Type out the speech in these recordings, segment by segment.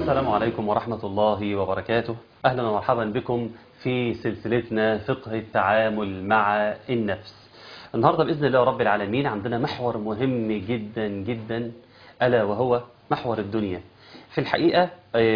السلام عليكم ورحمة الله وبركاته. أهلا ومرحبا بكم في سلسلتنا فقه التعامل مع النفس. النهاردة بإذن الله رب العالمين عندنا محور مهم جدا جدا، ألا وهو محور الدنيا. في الحقيقة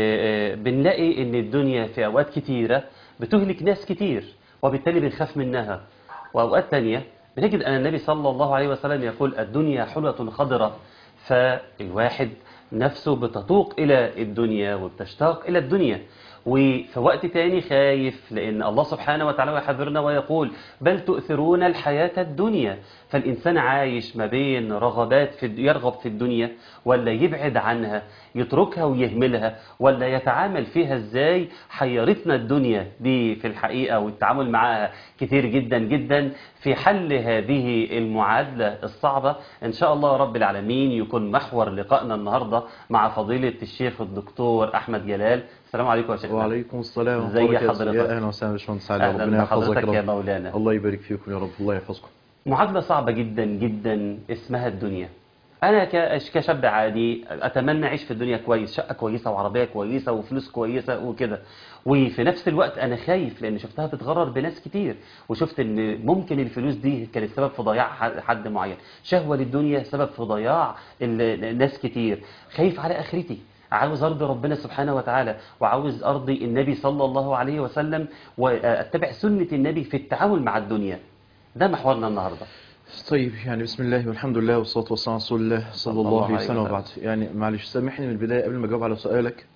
بنلاقي أن الدنيا في أوقات كتيرة بتهلك ناس كتير، وبالتالي بنخاف منها. وأوقات تانية بنجد أن النبي صلى الله عليه وسلم يقول الدنيا حلوة خضرة، فالواحد نفسه بتتوق إلى الدنيا وبتشتاق إلى الدنيا. وفي وقت تاني خايف، لأن الله سبحانه وتعالى يحذرنا ويقول بل تؤثرون الحياة الدنيا. فالإنسان عايش ما بين رغبات يرغب في الدنيا ولا يبعد عنها، يتركها ويهملها، ولا يتعامل فيها ازاي. حيرتنا الدنيا دي في الحقيقة والتعامل معها كتير جدا جدا. في حل هذه المعادلة الصعبة إن شاء الله رب العالمين يكون محور لقائنا النهاردة مع فضيلة الشيخ الدكتور أحمد جلال. السلام عليكم يا شيخنا. وعليكم السلام ورحمة ازي الله حضرتك؟ وبركاته. يا اهلا وسهلا باشمهندس علي، أهلا ربنا يحفظك بحضرتك يا يا رب. مولانا. الله يبارك فيكم يا رب، الله يحفظكم. معادلة صعبة جدا جدا اسمها الدنيا. أنا كشاب عادي أتمنى أعيش في الدنيا كويس، شقة كويسة وعربية كويسة وفلوس كويسة وكده. وفي نفس الوقت أنا خايف لأن شفتها بتغرر بناس كتير، وشفت إن ممكن الفلوس دي كانت سبب في ضياع حد معين. شهوة للدنيا سبب في ضياع ناس كتير. خايف على آخرتي، عاوز أرضي ربنا سبحانه وتعالى، وعاوز أرضي النبي صلى الله عليه وسلم، وأتبع سنة النبي في التعامل مع الدنيا. ده محورنا النهاردة. طيب، يعني بسم الله والحمد لله والصلاة والسلام على رسول الله صلى الله عليه وسلم. وبعد يعني معلش سامحني من البداية قبل ما أجاوب على سؤالك.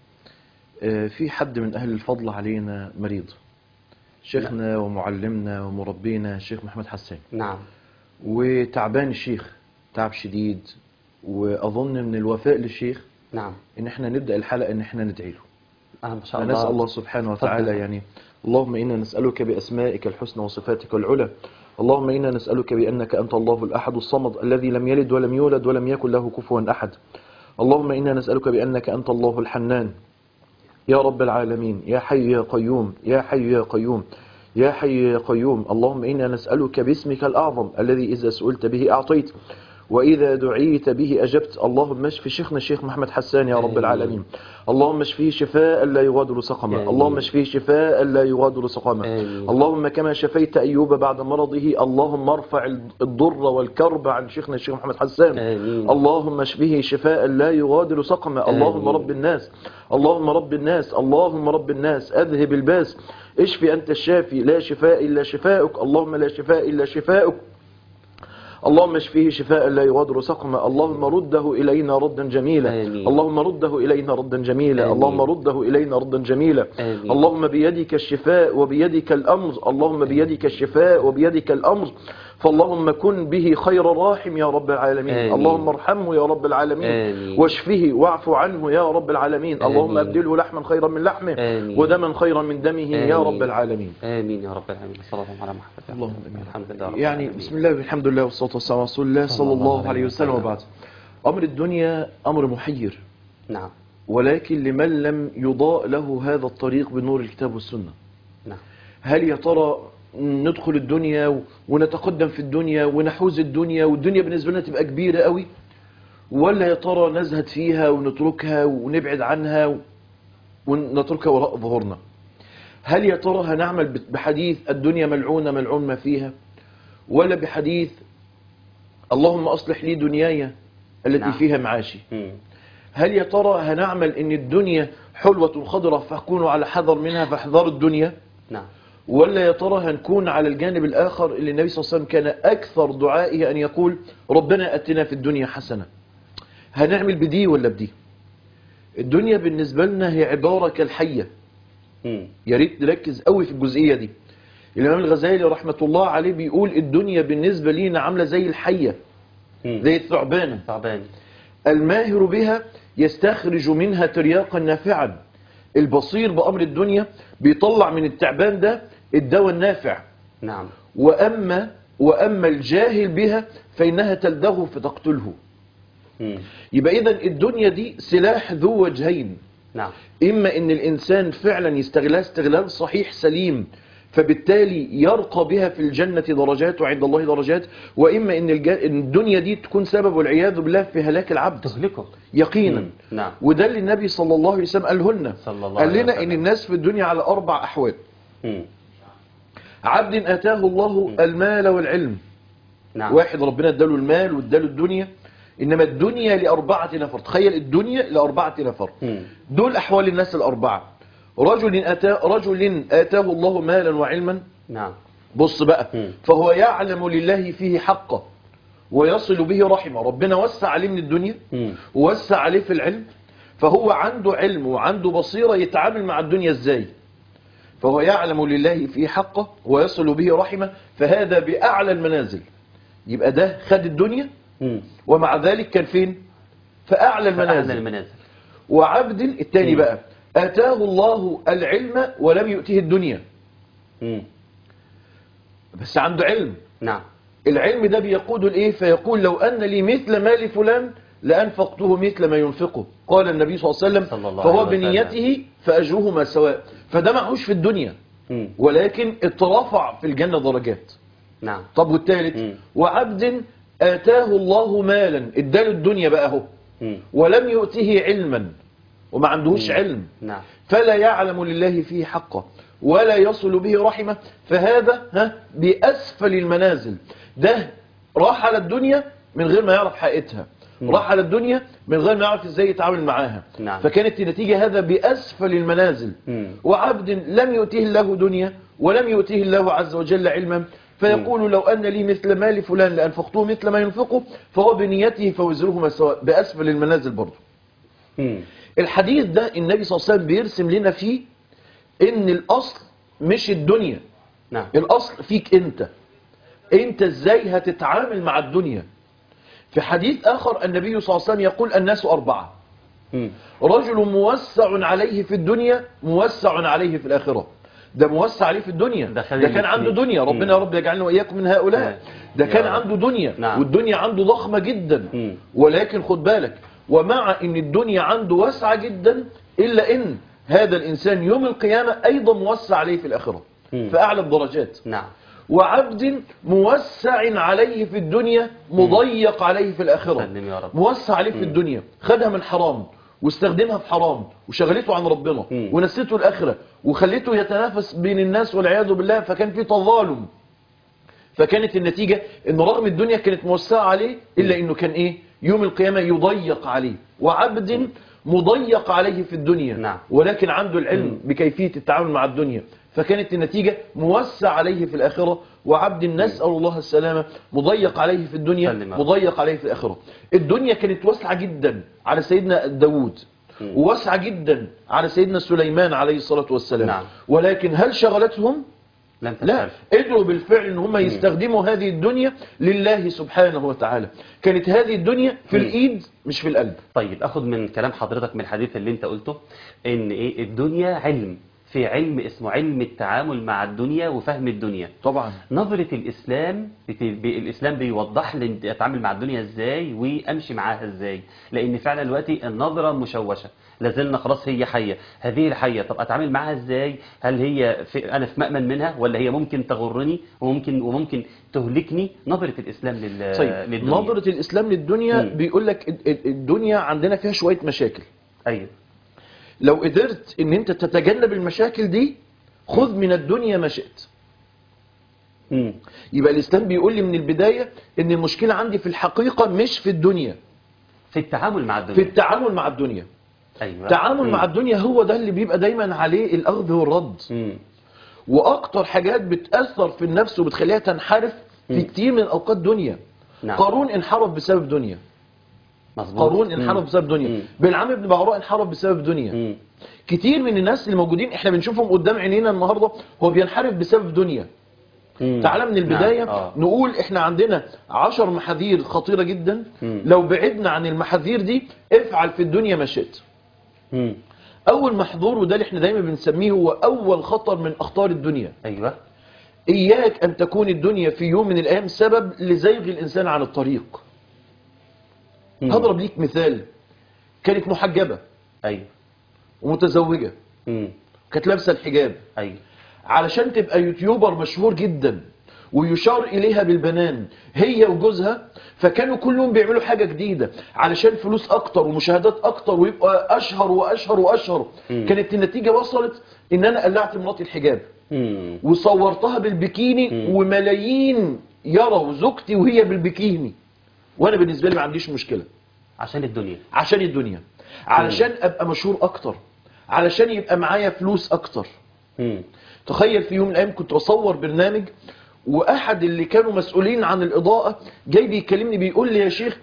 في حد من أهل الفضل علينا مريض، شيخنا ومعلمنا ومربينا الشيخ محمد حسان. نعم. وتعبان الشيخ تعب شديد، وأظن من الوفاء للشيخ نعم إن احنا نبدأ الحلقة إن احنا ندعي له. ما شاء الله. فنسأل الله سبحانه وتعالى يعني اللهم إنا نسألك بأسمائك الحسنى وصفاتك العلى، اللهم إنا نسألك بأنك أنت الله الأحد الصمد الذي لم يلد ولم يولد ولم يكن له كفوا أحد. اللهم إنا نسألك بأنك أنت الله الحنان يا رب العالمين، يا حي يا قيوم، يا حي يا قيوم، يا حي يا قيوم. اللهم إنا نسألك باسمك الأعظم الذي إذا سئلت به أعطيت وإذا دعيت به أجبت. اللهم اشف شيخنا الشيخ محمد حسان يا رب العالمين. اللهم اشفيه شفاء لا يغادر سقما، اللهم اشفيه شفاء لا يغادر سقما. اللهم كما شفيت أيوب بعد مرضه، اللهم ارفع الضر والكرب عن شيخنا الشيخ محمد حسان. اللهم اشفيه شفاء لا يغادر سقما. اللهم رب الناس، اللهم رب الناس، اللهم رب الناس، أذهب الباس، اشفي أنت الشافي، لا شفاء إلا شفاءك. اللهم لا شفاء إلا شفاءك. اللهم اشفيه شفاء لا يغادر سقما. اللهم رده إلينا ردا جميلا. اللهم رده إلينا ردا جميلا. اللهم رده إلينا ردا جميلا. اللهم بيدك الشفاء وبيدك الأمر، اللهم بيدك الشفاء وبيدك الأمر، فاللهم كن به خير راحم يا رب العالمين. اللهم ارحمه يا رب العالمين، واشفه واعف عنه يا رب العالمين. اللهم أبدله لحما خيرا من لحمه ودما خيرا من دمه يا رب العالمين. آمين يا رب العالمين. صلى الله على محمد. اللهم آمين. الحمد لله. يعني بسم الله والحمد لله والصلاة والسلام على رسول الله صلى الله عليه وسلم. وبعد، أمر الدنيا أمر محير. نعم. ولكن لمن لم يضاء له هذا الطريق بنور الكتاب والسنة. نعم. هل يا ترى ندخل الدنيا ونتقدم في الدنيا ونحوز الدنيا والدنيا بالنسبة لنا تبقى كبيرة قوي، ولا يا ترى نزهد فيها ونتركها ونبعد عنها ونتركها وراء ظهورنا؟ هل يا ترى هنعمل بحديث الدنيا ملعونة ملعون ما فيها، ولا بحديث اللهم أصلح لي دنياي التي فيها معاشي؟ هل يا ترى هنعمل ان الدنيا حلوة خضرة فكونوا على حذر منها فاحذروا الدنيا؟ نعم. ولا يا ترى هنكون على الجانب الآخر اللي النبي صلى الله عليه وسلم كان أكثر دعائه أن يقول ربنا أتنا في الدنيا حسنة؟ هنعمل بدي ولا بدي؟ الدنيا بالنسبة لنا هي عبارة كالحية. يا ريت نركز قوي في الجزئية دي. الإمام الغزالي رحمة الله عليه بيقول الدنيا بالنسبة لينا عاملة زي الحية، زي الثعبان. الماهر بها يستخرج منها ترياقا نافعا. البصير بأمر الدنيا بيطلع من التعبان ده الدواء النافع. نعم. وأما الجاهل بها فإنها تلدغه فتقتله. يبقى إذن الدنيا دي سلاح ذو وجهين. نعم. إما إن الإنسان فعلا يستغلها استغلال صحيح سليم فبالتالي يرقى بها في الجنة درجات وعند الله درجات، وإما إن الدنيا دي تكون سبب والعياذ بالله في هلاك العبد تهلكه يقينا. نعم. وده اللي النبي صلى الله عليه وسلم قاله لنا، صلى الله قال عليه لنا وسلم. إن الناس في الدنيا على 4 أحوال: مم. عبد آتاه الله المال والعلم. نعم. واحد ربنا اداله المال واداله الدنيا، إنما الدنيا ل4 نفر. تخيل الدنيا ل4 نفر. مم. دول أحوال الناس ال4: رجل آتاه الله مالا وعلما. نعم. بص بقى، مم. فهو يعلم لله فيه حقه ويصل به رحمه. ربنا وسع عليه من الدنيا مم. ووسع عليه في العلم، فهو عنده علم وعنده بصيرة يتعامل مع الدنيا ازاي. فهو يعلم لله فيه حقه ويصل به رحمه، فهذا بأعلى المنازل. يبقى ده خد الدنيا مم. ومع ذلك كان فين؟ فأعلى فأعلى المنازل. المنازل. وعبد التاني مم. بقى آتاه الله العلم ولم يؤته الدنيا، مم. بس عنده علم. نعم. العلم ده بيقود الايه؟ فيقول لو ان لي مثل مال فلان لانفقته مثل ما ينفقه. قال النبي صلى الله عليه وسلم صلى الله فهو عليه وسلم. بنيته فاجرهما سواء. فده معهوش في الدنيا مم. ولكن اترفع في الجنة درجات. نعم. طب والثالث؟ مم. وعبد آتاه الله مالا، اداله الدنيا بقى اهو، مم. ولم يؤته علما، وما عندهوش علم، نعم. فلا يعلم لله فيه حقه ولا يصل به رحمه، فهذا بأسفل المنازل. ده راح على الدنيا من غير ما يعرف حقيقتها، راح على الدنيا من غير ما يعرف ازاي يتعامل معاها. نعم. فكانت النتيجة هذا بأسفل المنازل. وعبد لم يؤته الله دنيا ولم يؤته الله عز وجل علما، فيقول لو أن لي مثل مال فلان لأنفقته مثل ما ينفقه، فهو بنيته فوزرهما سواء. بأسفل المنازل برضه. مم. الحديث ده النبي صلى الله عليه وسلم بيرسم لنا فيه ان الاصل مش الدنيا، نعم. الاصل فيك انت ازاي هتتعامل مع الدنيا. في حديث اخر النبي صلى الله عليه وسلم يقول الناس 4: مم. رجل موسع عليه في الدنيا موسع عليه في الاخره. ده موسع عليه في الدنيا، ده كان عنده دنيا، ربنا يا رب يجعلنا واياكم من هؤلاء. ده كان عنده دنيا، نعم. والدنيا عنده ضخمه جدا. ولكن خد بالك، ومع ان الدنيا عنده واسعه جدا الا ان هذا الانسان يوم القيامه ايضا موسع عليه في الاخره في اعلى الدرجات. نعم. وعبد موسع عليه في الدنيا مضيق عليه في الآخرة. سلم يا رب. موسع عليه في الدنيا، خدها من حرام واستخدمها في حرام وشغلته عن ربنا ونسيته الآخرة وخليته يتنافس بين الناس والعياذ بالله، فكان في تظالم. فكانت النتيجة ان رغم الدنيا كانت موسعة عليه الا انه كان ايه؟ يوم القيامة يضيق عليه. وعبد مضيق عليه في الدنيا، نعم. ولكن عنده العلم بكيفية التعامل مع الدنيا، فكانت النتيجة موسع عليه في الآخرة. وعبد نسأل الله السلامة مضيق عليه في الدنيا مضيق عليه في الآخرة. الدنيا كانت واسعة جدا على سيدنا داود وواسعة جدا على سيدنا سليمان عليه الصلاة والسلام. نعم. ولكن هل شغلتهم؟ لا، قدروا بالفعل ان هم يستخدموا هذه الدنيا لله سبحانه وتعالى. كانت هذه الدنيا في الايد مش في القلب. طيب اخد من كلام حضرتك من الحديث اللي انت قلته ان ايه؟ الدنيا علم، في علم اسمه علم التعامل مع الدنيا وفهم الدنيا. طبعا نظرة الإسلام الإسلام بيوضح لي أتعامل مع الدنيا إزاي وأمشي معاها إزاي، لأن فعلا دلوقتي النظرة مشوشة، لازلنا خلاص هي حية، هذه الحية طب أتعامل معاها إزاي؟ هل هي أنا في مأمن منها ولا هي ممكن تغرني وممكن تهلكني؟ نظرة الإسلام للدنيا. نظرة الإسلام للدنيا بيقول لك الدنيا عندنا فيها شوية مشاكل. أيوه. لو قدرت ان انت تتجنب المشاكل دي خذ من الدنيا ما شئت. يبقى الاسلام بيقول لي من البداية ان المشكلة عندي في الحقيقة مش في الدنيا، في التعامل مع الدنيا. في التعامل مع الدنيا. أيوة. التعامل مع الدنيا هو ده اللي بيبقى دايما عليه الاخذ والرد. واكتر حاجات بتأثر في النفس وبتخليها تنحرف في كتير من اوقات دنيا. نعم. قارون انحرف بسبب دنيا. مظبوط. قارون انحرف بسبب دنيا. بلعام بن بعوراء انحرف بسبب دنيا. كتير من الناس اللي موجودين احنا بنشوفهم قدام عينينا النهارده هو بينحرف بسبب دنيا. تعالى من البداية نقول احنا عندنا 10 محاذير خطيرة جدا. لو بعدنا عن المحاذير دي افعل في الدنيا ما شئت. اول محظور وده اللي احنا دايما بنسميه هو اول خطر من اخطار الدنيا. ايوه. اياك ان تكون الدنيا في يوم من الايام سبب لزيغ الانسان عن الطريق. هضرب ليك مثال. كانت محجبة. ايوه. ومتزوجة. كانت لابسة الحجاب. ايوه. علشان تبقى يوتيوبر مشهور جدا ويشار إليها بالبنان هي وجوزها، فكانوا كلهم بيعملوا حاجة جديدة علشان فلوس أكتر ومشاهدات أكتر ويبقى أشهر وأشهر وأشهر. كانت النتيجة وصلت إن أنا قلعت مراتي الحجاب وصورتها بالبكيني وملايين يروا زوجتي وهي بالبكيني، وأنا بالنسبة لي ما عنديش مشكلة. عشان الدنيا، عشان الدنيا، علشان أبقى مشهور أكتر، علشان يبقى معايا فلوس أكتر. تخيل في يوم من الأيام كنت بصور برنامج، واحد اللي كانوا مسؤولين عن الاضاءه جاي بيكلمني بيقول لي يا شيخ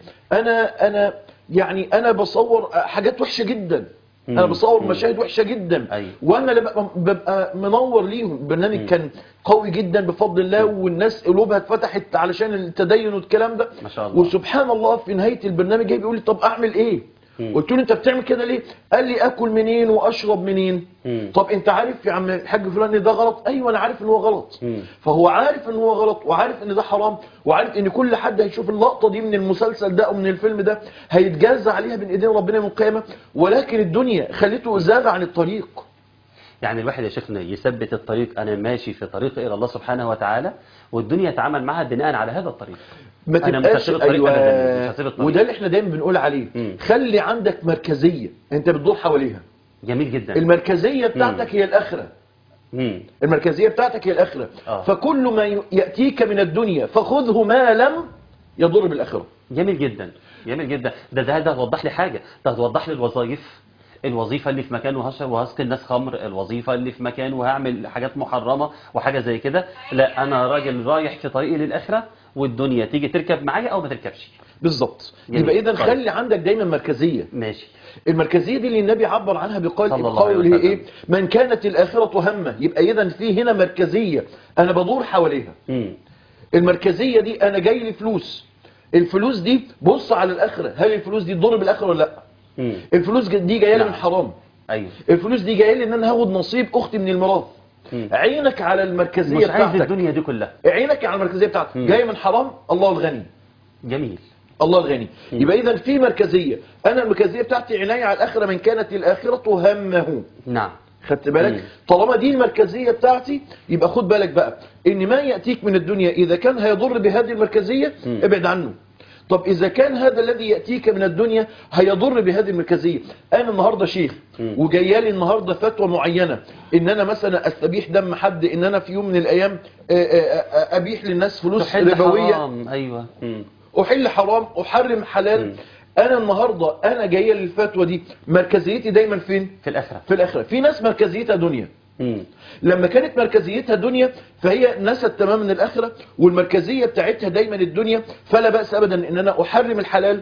انا بصور حاجات وحشه جدا، انا بصور مشاهد وحشه جدا. أيوة. وانا ببقى منور ليهم. البرنامج كان قوي جدا بفضل الله، والناس قلوبها اتفتحت علشان التدين والكلام ده ما شاء الله. وسبحان الله في نهايه البرنامج جاي بيقول لي طب اعمل ايه؟ قلت له انت بتعمل كده ليه؟ قال لي اكل منين واشرب منين؟ طب انت عارف يا عم الحاج فلان ان ده غلط؟ ايوه انا عارف ان هو غلط. فهو عارف ان هو غلط وعارف ان ده حرام وعارف ان كل حد هيشوف اللقطه دي من المسلسل ده او من الفيلم ده هيتجازى عليها بين ايدين ربنا يوم القيامه، ولكن الدنيا خليته زاغ عن الطريق. يعني الواحد يا شيخنا يثبت الطريق، انا ماشي في طريق الى الله سبحانه وتعالى، والدنيا يتعامل معها بناء على هذا الطريق. ما انا مش تبقاش هسيب الطريق ابدا، مش هسيب الطريق. وده اللي احنا دايما بنقول عليه. خلي عندك مركزيه انت بتدور حواليها. جميل جدا. المركزيه بتاعتك هي الاخره. المركزيه بتاعتك هي الاخره. فكل ما ياتيك من الدنيا فخذه ما لم يضر بالاخره. جميل جدا، جميل جدا. ده هتوضح لي حاجه، ده هتوضح لي الوظائف. الوظيفه اللي في مكان وهسقي الناس خمر، الوظيفه اللي في مكان وهعمل حاجات محرمه وحاجه زي كده. لا، انا راجل رايح في طريقي للاخره، والدنيا تيجي تركب معايا او ما تركبش. بالظبط. يبقى اذا خلي عندك دايما مركزيه. ماشي. المركزيه دي اللي النبي عبر عنها بقوله ايه؟ من كانت الاخره همه. يبقى اذا في هنا مركزيه انا بدور حواليها. المركزيه دي انا جاي لي فلوس، الفلوس دي بص على الاخره، هل الفلوس دي تضر بالاخره ولا لا؟ الفلوس دي جايه لي من حرام. ايوه. الفلوس دي جايه لي ان انا هاخد نصيب اختي من الميراث. عينك على المركزيه مش بتاعتك. عايز الدنيا دي كلها. عينك على المركزيه بتاعتك جايه من حرام. الله الغني. جميل. الله الغني. يبقى اذا في مركزيه، انا المركزيه بتاعتي عنايه على الاخره. من كانت الاخره همه. نعم. خدت بالك؟ طالما دي المركزيه بتاعتي يبقى خد بالك بقى ان ما ياتيك من الدنيا اذا كان هيضر بهذه المركزيه ابعد عنه. طب إذا كان هذا الذي يأتيك من الدنيا هيضر بهذه المركزية. أنا النهاردة شيخ وجايالي النهاردة فتوى معينة إن أنا مثلا أستبيح دم حد، إن أنا في يوم من الأيام أبيح للناس فلوس ربوية. حرام. أيوة. أحل حرام، أحرم حلال. أنا النهاردة أنا جايالي الفتوى دي، مركزيتي دايما فين؟ في الآخرة. في الآخرة. في ناس مركزيتها دنيا. لما كانت مركزيتها دنيا فهي نست تماما الآخرة، والمركزية بتاعتها دايما الدنيا. فلا بأس أبدا إن أنا أحرم الحلال،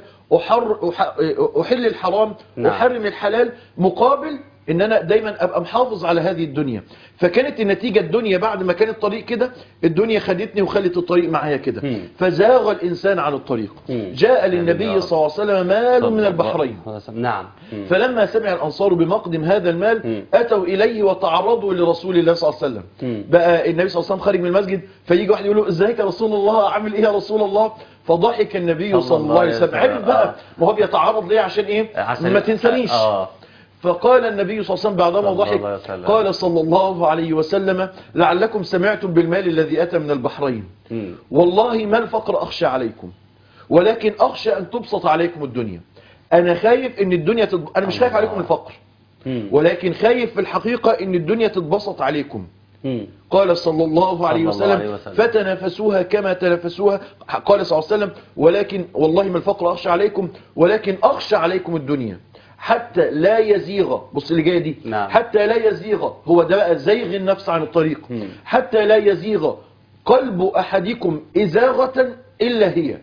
أحل الحرام، أحرم الحلال، مقابل إن أنا دايما أبقى محافظ على هذه الدنيا. فكانت النتيجة الدنيا بعد ما كان الطريق كده، الدنيا خدتني وخلت الطريق معايا كده، فزاغ الإنسان عن الطريق. جاء للنبي صلى الله عليه وسلم مال من البحرين. نعم. فلما سمع الأنصار بمقدم هذا المال أتوا إليه وتعرضوا لرسول الله صلى الله عليه وسلم. بقى النبي صلى الله عليه وسلم خارج من المسجد، فيجي واحد يقول له ازيك يا رسول الله، عامل ايه يا رسول الله؟ فضحك النبي صلى الله عليه وسلم. عرف بقى ما هو بيتعرض ليه عشان ايه؟ ما تنسانيش. فقال النبي صلى الله عليه وسلم بعدما ضحك، قال صلى الله عليه وسلم لعلكم سمعتم بالمال الذي أتى من البحرين، والله ما الفقر أخشى عليكم، ولكن أخشى أن تبسط عليكم الدنيا. أنا خايف إن الدنيا أنا مش خايف عليكم الفقر، ولكن خايف في الحقيقة إن الدنيا تتبسط عليكم. قال صلى الله عليه وسلم فتنافسوها كما تنافسوها. قال صلى الله عليه وسلم ولكن والله ما الفقر أخشى عليكم، ولكن أخشى عليكم الدنيا حتى لا يزيغ. بص اللي جايه دي. حتى لا يزيغ، هو ده بقى زيغ النفس عن الطريق. حتى لا يزيغ قلب أحدكم إزاغة إلا هي.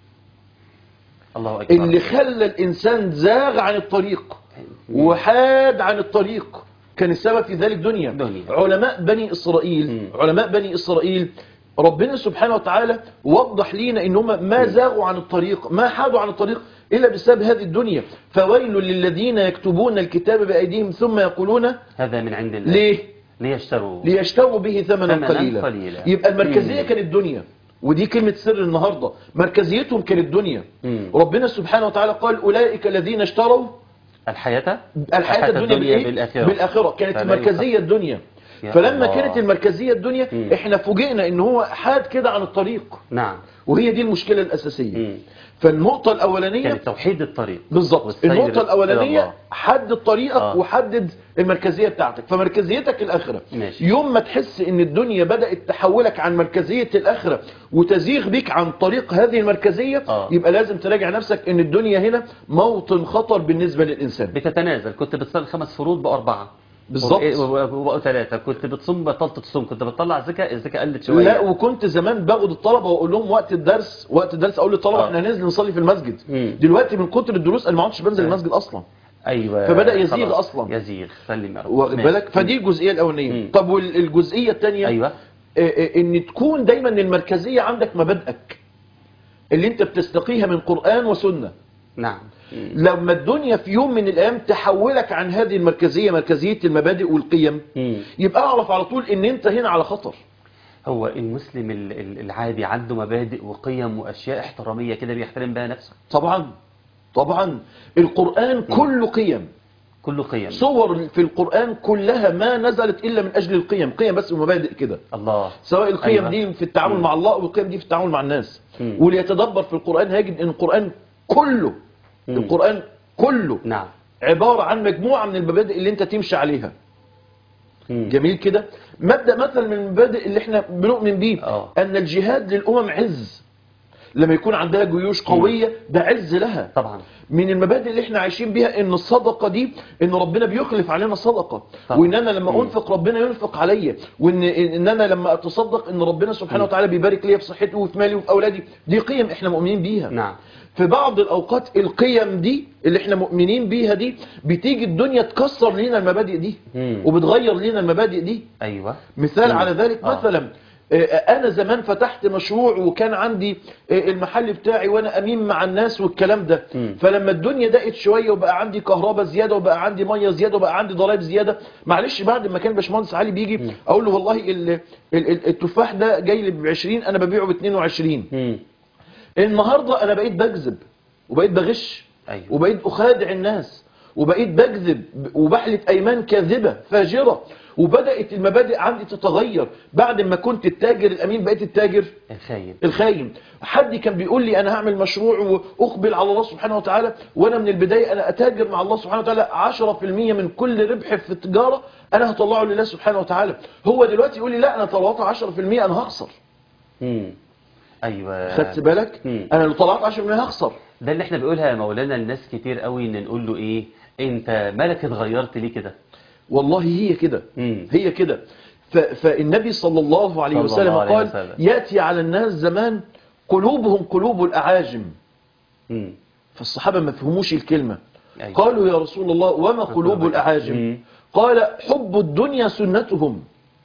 الله أكبر. اللي خلى الإنسان زاغ عن الطريق وحاد عن الطريق كان السبب في ذلك دنيا. علماء بني إسرائيل ربنا سبحانه وتعالى وضح لينا إن هم ما زاغوا عن الطريق، ما حادوا عن الطريق إلا بسبب هذه الدنيا. فويل للذين يكتبون الكتاب بأيديهم ثم يقولون هذا من عند الله. ليه؟ ليشتروا به ثمنا قليلا. يبقى المركزية كانت الدنيا، ودي كلمة سر النهاردة. مركزيتهم كانت الدنيا. ربنا سبحانه وتعالى قال أولئك الذين اشتروا الحياة الدنيا بالآخرة. كانت المركزية الدنيا. يا فلما الله. كانت المركزية الدنيا احنا فوجئنا ان هو حاد كده عن الطريق، نعم. وهي دي المشكلة الأساسية. فالنقطة الأولانية كانت توحيد الطريق بالظبط، والسير النقطة إلى الأولانية الله. حدد طريقك وحدد المركزية بتاعتك. فمركزيتك الآخرة، ماشي. يوم ما تحس ان الدنيا بدأت تحولك عن مركزية الآخرة وتزيغ بيك عن طريق هذه المركزية، يبقى لازم تراجع نفسك ان الدنيا هنا موطن خطر بالنسبة للإنسان. بتتنازل، كنت بتصلي 5 فروض بقوا 4 بالظبط، وبقوا 3، كنت بتصوم بطلت تصوم، كنت بتطلع زكاة، الزكاة قلت شوية. لا، وكنت زمان باخد الطلبة واقول لهم وقت الدرس اقول للطلبة احنا هننزل نصلي في المسجد. دلوقتي من كتر الدروس انا ما عدتش بنزل المسجد اصلا. ايوه، فبدأ يزيغ اصلا، يزيغ. سلم يا رب. واخد بالك؟ فدي الجزئية الأولانية. طب والجزئية الثانية، ايوه، ان تكون دايما المركزية عندك مبادئك اللي انت بتستقيها من قرآن وسنة. نعم. لما الدنيا في يوم من الايام تحولك عن هذه المركزية، مركزية المبادئ والقيم، يبقى اعرف على طول ان انت هنا على خطر. هو المسلم العادي عنده مبادئ وقيم واشياء احترامية كده بيحترم بها نفسه. طبعا طبعا، القرآن كله قيم، كله قيم. صور في القرآن كلها ما نزلت إلا من أجل القيم، قيم بس ومبادئ كده. الله. سواء القيم دي في التعامل مع الله أو القيم دي في التعامل مع الناس. واللي يتدبر في القرآن هيجد أن القرآن كله القرآن كله نعم عبارة عن مجموعة من المبادئ اللي انت تمشي عليها. جميل كده. مبدأ مثلا من المبادئ اللي احنا بنؤمن بيه أن الجهاد للأمم عز. لما يكون عندها جيوش قوية ده عز لها طبعا. من المبادئ اللي احنا عايشين بيها ان الصدقة دي ان ربنا بيخلف علينا صدقة، وان انا لما انفق ربنا ينفق عليا، وان انا لما اتصدق ان ربنا سبحانه وتعالى بيبارك لي في صحتي وفي مالي وفي اولادي. دي قيم احنا مؤمنين بيها. نعم. في بعض الاوقات القيم دي اللي احنا مؤمنين بيها دي بتيجي الدنيا تكسر لنا المبادئ دي وبتغير لنا المبادئ دي. ايوه. مثال على ذلك مثلا انا زمان فتحت مشروع وكان عندي المحل بتاعي وانا امين مع الناس والكلام ده. فلما الدنيا ضاقت شويه وبقى عندي كهرباء زياده وبقى عندي ميه زياده وبقى عندي ضرائب زياده، معلش بعد ما كان باشمهندس علي بيجي اقول له والله التفاح ده جاي لي ب 20 انا ببيعه ب 22. النهارده انا بقيت بكذب وبقيت بغش. أيوة. وبقيت اخادع الناس وبقيت بكذب وبحلف ايمان كاذبه فاجره، وبدأت المبادئ عندي تتغير. بعد ما كنت التاجر الأمين بقيت التاجر الخاين. حد كان بيقول لي أنا هعمل مشروع وأقبل على الله سبحانه وتعالى، وأنا من البداية أنا أتاجر مع الله سبحانه وتعالى 10% من كل ربح في التجارة أنا هطلعه لله سبحانه وتعالى. هو دلوقتي يقول لي لا أنا طلعت 10% أنا هخسر. أيوة. خدت بالك؟ أنا لو طلعت 10% هخسر. ده اللي احنا بنقولها يا مولانا الناس كتير قوي، ان نقول له ايه انت مالك اتغيرت ليه كده؟ والله هي كده. هي كده. فالنبي صلى الله عليه وسلم قال يأتي على الناس زمان قلوبهم قلوب الأعاجم. فالصحابة ما فهموش الكلمة. أيوة. قالوا يا رسول الله وما قلوب الأعاجم؟ قال حب الدنيا سنتهم.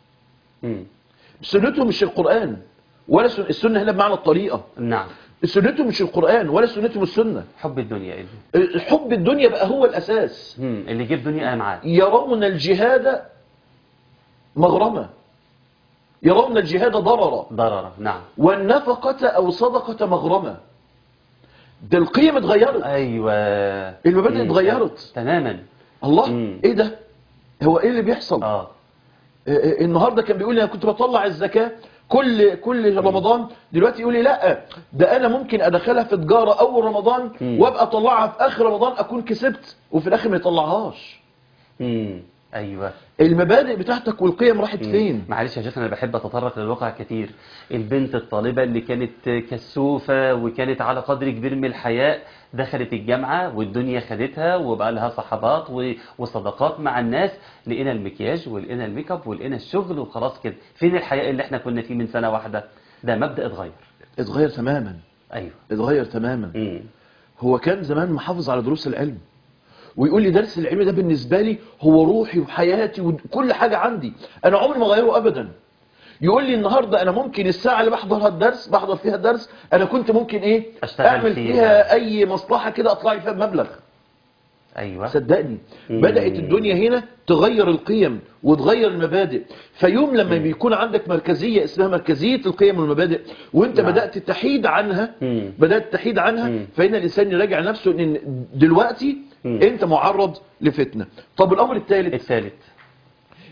سنتهم مش القرآن ولا السنة هنا بمعنى الطريقة. نعم. سنتهم مش القرآن ولا سنتهم السنة. حب الدنيا إيه؟ حب الدنيا بقى هو الأساس. اللي يجيب دنيا معاه. يرون الجهاد مغرمة، يرون الجهاد ضررا. نعم. والنفقة أو صدقة مغرمة. ده القيم اتغيرت. أيوة. المبادئ اتغيرت تماما. الله. ايه ده؟ هو ايه اللي بيحصل؟ النهاردة كان بيقول لي انا كنت بطلع الزكاة كل رمضان، دلوقتي يقول لي لا ده انا ممكن ادخلها في تجارة اول رمضان وابقى اطلعها في اخر رمضان اكون كسبت وفي الاخر ما يطلعهاش. ايوه. المبادئ بتاعتك والقيم راحت فين؟ معلش يا شيخ انا بحب اتطرق للواقع كتير. البنت الطالبة اللي كانت كسوفة وكانت على قدر كبير من الحياء دخلت الجامعة والدنيا خدتها وبقى لها صحبات وصداقات مع الناس، لقينا المكياج ولقينا الميك اب ولقينا الشغل وخلاص كده. فين الحياء اللي احنا كنا فيه من سنة واحدة؟ ده مبدأ اتغير تماما. ايوه اتغير تماما. هو كان زمان محافظ على دروس العلم ويقول لي درس العلم ده بالنسبة لي هو روحي وحياتي وكل حاجة عندي، أنا عمري ما غيره أبدا. يقول لي النهاردة أنا ممكن الساعة اللي بحضر فيها الدرس أنا كنت ممكن أعمل فيها أي مصلحة كده أطلع فيها بمبلغ. أيوة. صدقني بدأت الدنيا هنا تغير القيم وتغير المبادئ. فيوم لما بيكون عندك مركزية اسمها مركزية القيم والمبادئ وانت بدأت تحيد عنها فإن الإنسان يراجع نفسه ان دلوقتي انت معرض لفتنة. طب الأمر الثالث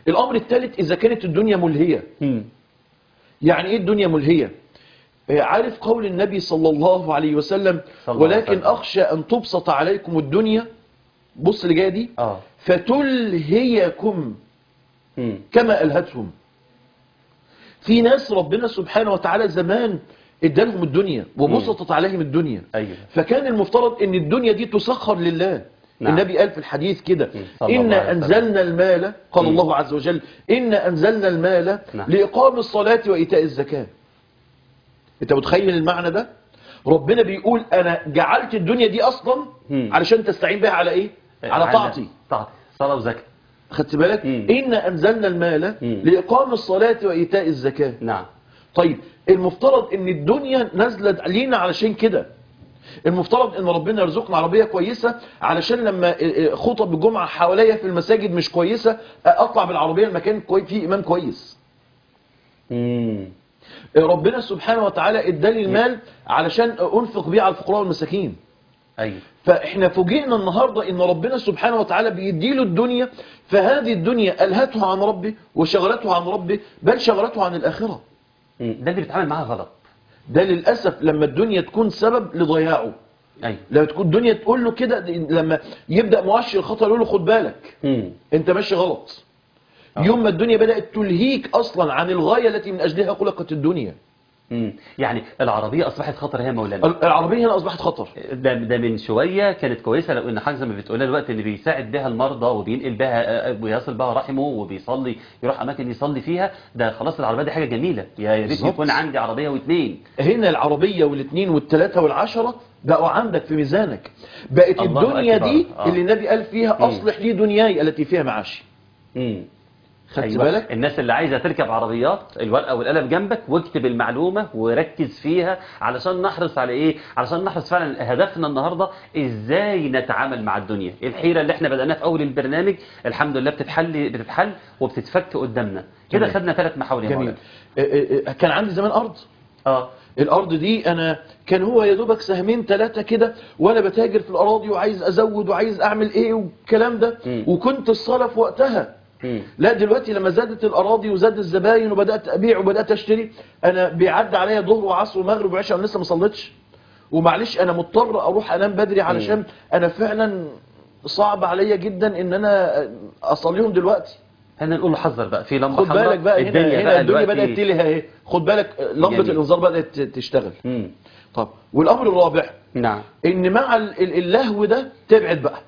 الامر الثالث اذا كانت الدنيا ملهية. يعني ايه الدنيا ملهية؟ عارف قول النبي صلى الله عليه وسلم ولكن اخشى ان تبسط عليكم الدنيا، بص اللي جايه دي، فتلهيكم كما الهتهم. في ناس ربنا سبحانه وتعالى زمان ادالهم الدنيا وبسطت عليهم الدنيا. فكان المفترض ان الدنيا دي تسخر لله. النبي قال في الحديث كده إن أنزلنا المال، قال الله عز وجل إن أنزلنا المال لإقام الصلاة وإيتاء الزكاة. انت متخيل المعنى ده؟ ربنا بيقول انا جعلت الدنيا دي اصلا علشان تستعين بها على ايه؟ على طاعتي، صلاة وزكاة. خدت بالك؟ إن أنزلنا المال لإقام الصلاة وإيتاء الزكاة. نعم. طيب المفترض ان الدنيا نزلت علينا علشان كده. المفترض ان ربنا يرزقنا عربية كويسة علشان لما خطب الجمعة حواليا في المساجد مش كويسة اطلع بالعربية المكان فيه امام كويس. ربنا سبحانه وتعالى اداني المال علشان انفق بيه على الفقراء والمساكين. ايوه. فاحنا فوجئنا النهاردة ان ربنا سبحانه وتعالى بيديله الدنيا، فهذه الدنيا الهته عن ربه وشغلته عن ربه، بل شغلته عن الاخرة. ده اللي بيتعامل معاه غلط. ده للأسف لما الدنيا تكون سبب لضياعه. أيوة. لما تكون الدنيا تقول له كده، لما يبدأ مؤشر خطر يقول له خد بالك انت ماشي غلط. يوم ما الدنيا بدأت تلهيك أصلا عن الغاية التي من أجلها خلقت الدنيا. يعني العربية أصبحت خطر هي مولانا. العربية هنا أصبحت خطر. ده من شوية كانت كويسة، لو إن حاجة زي ما بتقولها دلوقتي إن بيساعد بها المرضى وبينقل بها ويصل بها رحمه وبيصلي يروح أماكن يصلي فيها، ده خلاص العربية دي حاجة جميلة. يا ريت يكون عندي عربية واثنين. هنا العربية والاثنين والثلاثة والعشرة بقوا عندك في ميزانك. بقت الدنيا دي اللي النبي قال فيها أصلح لي دنياي التي فيها معاشي. خدت أيوة. بالك؟ الناس اللي عايزة تركب عربيات، الورقة والقلم جنبك واكتب المعلومة وركز فيها علشان نحرص على ايه؟ علشان نحرص فعلا هدفنا النهاردة ازاي نتعامل مع الدنيا. الحيرة اللي احنا بدأناها في اول البرنامج الحمد لله بتتحل وبتتفك قدامنا. كده خدنا 3 محاور يا مولانا. كان عندي زمان ارض. الارض دي انا كان هو يا دوبك سهمين 3 كده، وانا بتاجر في الاراضي وعايز ازود وعايز اعمل ايه والكلام ده. وكنت الصلاة في وقتها. لا دلوقتي لما زادت الأراضي وزاد الزباين وبدأت أبيع وبدأت أشتري، أنا بيعدي عليا ظهر وعصر ومغرب وعشاء أنا لسه ما صليتش. ومعلش أنا مضطر أروح أنام بدري علشان أنا فعلا صعب عليا جدا إن أنا أصليهم دلوقتي. هنا نقول له حذر بقى في لمبة خد بالك بقى هنا الدنيا بدأت تلهى اهي. خد بالك لمبة الإنذار بدأت تشتغل. طب والأمر الرابع نعم إن مع اللهو ده تبعد بقى.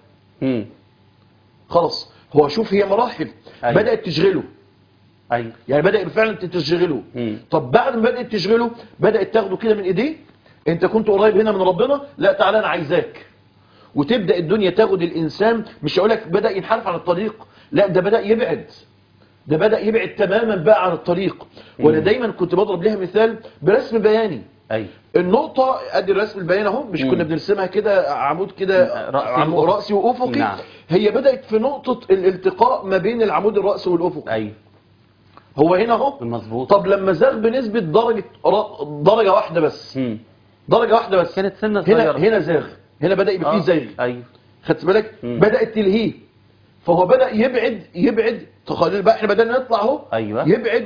خلاص هو شوف هي مراحل. أيوة. بدأت تشغله. أيوة. يعني بدأ فعلا تشغله. طب بعد ما بدأت تشغله بدأت تاخده كده من ايديه. انت كنت قريب هنا من ربنا، لا تعالى انا عايزاك. وتبدأ الدنيا تاخد الانسان، مش هقول لك بدأ ينحرف عن الطريق، لا ده بدأ يبعد. ده بدأ يبعد تماما بقى عن الطريق. وانا دايما كنت بضرب لها مثال برسم بياني. أيوة. النقطة ادي الرسم البياني اهو، مش كنا بنرسمها كده عمود كده رأسي وأفقي. نعم. هي بدأت في نقطة الالتقاء ما بين العمود الرأسي والأفقي. أيوة. هو هنا اهو مظبوط. طب لما زاغ بنسبة درجة واحدة بس. درجة واحدة بس كانت سنة صغيرة. هنا زاغ، هنا بدأ يبقى فيه زاغ. أيوة. خدت بالك؟ بدأت تلهيه، فهو بدأ يبعد. تخيل بقى احنا بدأنا نطلع اهو. أيوة.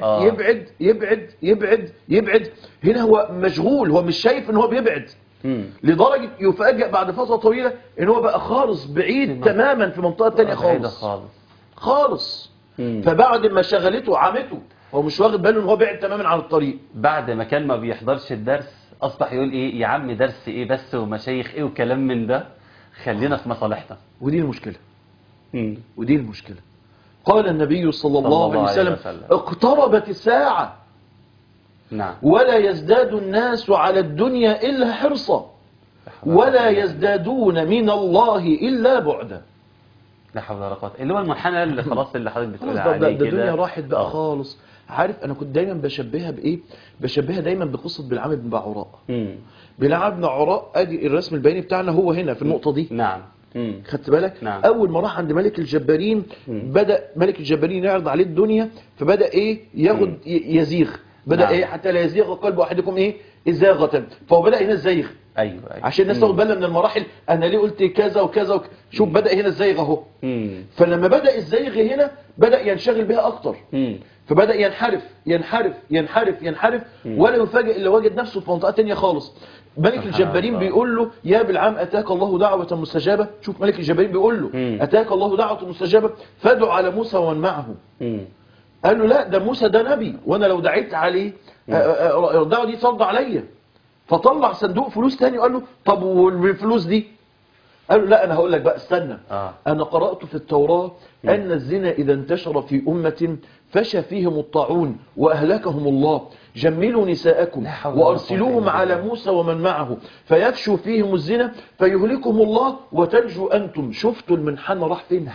يبعد. هنا هو مشغول، هو مش شايف ان هو بيبعد. لدرجة يفاجئ بعد فترة طويلة ان هو بقى خالص بعيد تماما في منطقة تانية خالص. فبعد ما شغلته عمته هو مش واخد باله ان هو بعد تماما عن الطريق. بعد ما كان ما بيحضرش الدرس اصبح يقول ايه يا عم درس ايه بس ومشايخ ايه وكلام من ده، خلينا في مصالحنا. ودي المشكلة. قال النبي صلى الله عليه وسلم اقتربت الساعة. نعم. ولا يزداد الناس على الدنيا إلا حرصا ولا يزدادون من الله إلا بعدا. لا حول ولا قوة. اللي هو المنحنى اللي خلاص اللي حضرتك بتقول عليه ده الدنيا راحت بقى خالص. عارف انا كنت دايما بشبهها بايه؟ بشبهها دايما بقصة بلعام بن باعوراء. بلعام بن باعوراء ادي الرسم البياني بتاعنا هو هنا في النقطة دي. نعم. خدت بالك؟ نعم. اول ما راح عند ملك الجبارين بدأ ملك الجبارين يعرض عليه الدنيا، فبدأ ايه ياخد يزيغ. بدأ ايه حتى لا يزيغ قلب احدكم ايه إزاغة، فهو بدأ هنا الزيغ. ايوه ايوه. عشان الناس تاخد بالها من المراحل، انا ليه قلت كذا وكذا شوف بدأ هنا الزيغ اهو. فلما بدأ الزيغ هنا بدأ ينشغل بها اكتر، فبدأ ينحرف ينحرف ينحرف ينحرف، ولا يفاجئ الا وجد نفسه في منطقة تانية خالص. ملك الجبارين بيقول له يا بالعام اتاك الله دعوة مستجابة. شوف ملك الجبارين بيقول له اتاك الله دعوة مستجابة فادعو على موسى ومن معه. قال له لا، ده موسى ده نبي، وانا لو دعيت عليه الدعوة دي ترد عليا. فطلع صندوق فلوس تاني وقال له طب والفلوس دي؟ قال له لا، انا هقول لك بقى استنى. انا قرأت في التوراة ان الزنا اذا انتشر في امة فشى فيهم الطاعون واهلكهم الله. جملوا نساءكم وارسلوهم على موسى ومن معه فيفشوا فيهم الزنا فيهلكهم الله وتنجوا انتم. شفتوا المنحنى راح فين؟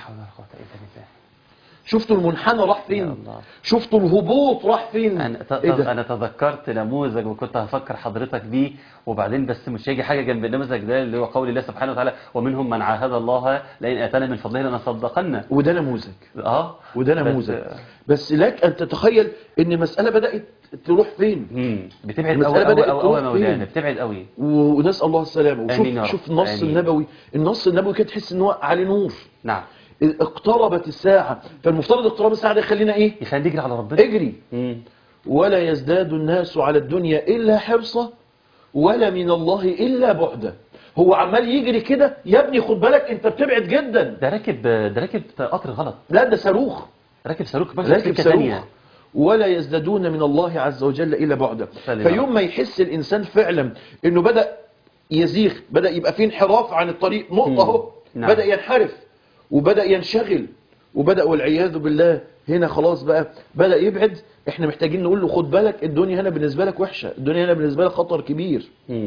شفتوا المنحنى راح فين؟ شفتوا الهبوط راح فين؟ انا تذكرت نموذج وكنت هفكر حضرتك بيه، وبعدين بس مش هيجي حاجه جنب النموذج ده اللي هو قول الله سبحانه وتعالى ومنهم من عاهد الله لئن اتانا من فضله لنصدقن. وده نموذج. وده نموذج. بس لك ان تتخيل ان المساله بدات تروح فين. بتبعد قوي مولانا، بتبعد قوي، ونسال الله السلامه. وشوف شوف النص النبوي، النص النبوي كده تحس ان هو عليه نور. نعم. اقتربت الساعة، فالمفترض اقتراب الساعة ده يخلينا ايه؟ يخلينا نجري على ربنا. اجري. ولا يزداد الناس على الدنيا إلا حرصا ولا من الله إلا بعدا. هو عمال يجري كده، يا ابني خد بالك انت بتبعد جدا. ده راكب قطر غلط. لا ده صاروخ. راكب صاروخ بس راكب صاروخ. ولا يزدادون من الله عز وجل إلا بعدا. فيوم ما يحس الإنسان فعلا انه بدأ يزيغ، بدأ يبقى فيه انحراف عن الطريق، نقطة اهو. نعم. بدأ ينحرف وبدأ ينشغل وبدأ والعياذ بالله هنا خلاص بقى بدأ يبعد. احنا محتاجين نقول له خد بالك الدنيا هنا بالنسبة لك وحشة، الدنيا هنا بالنسبة لك خطر كبير.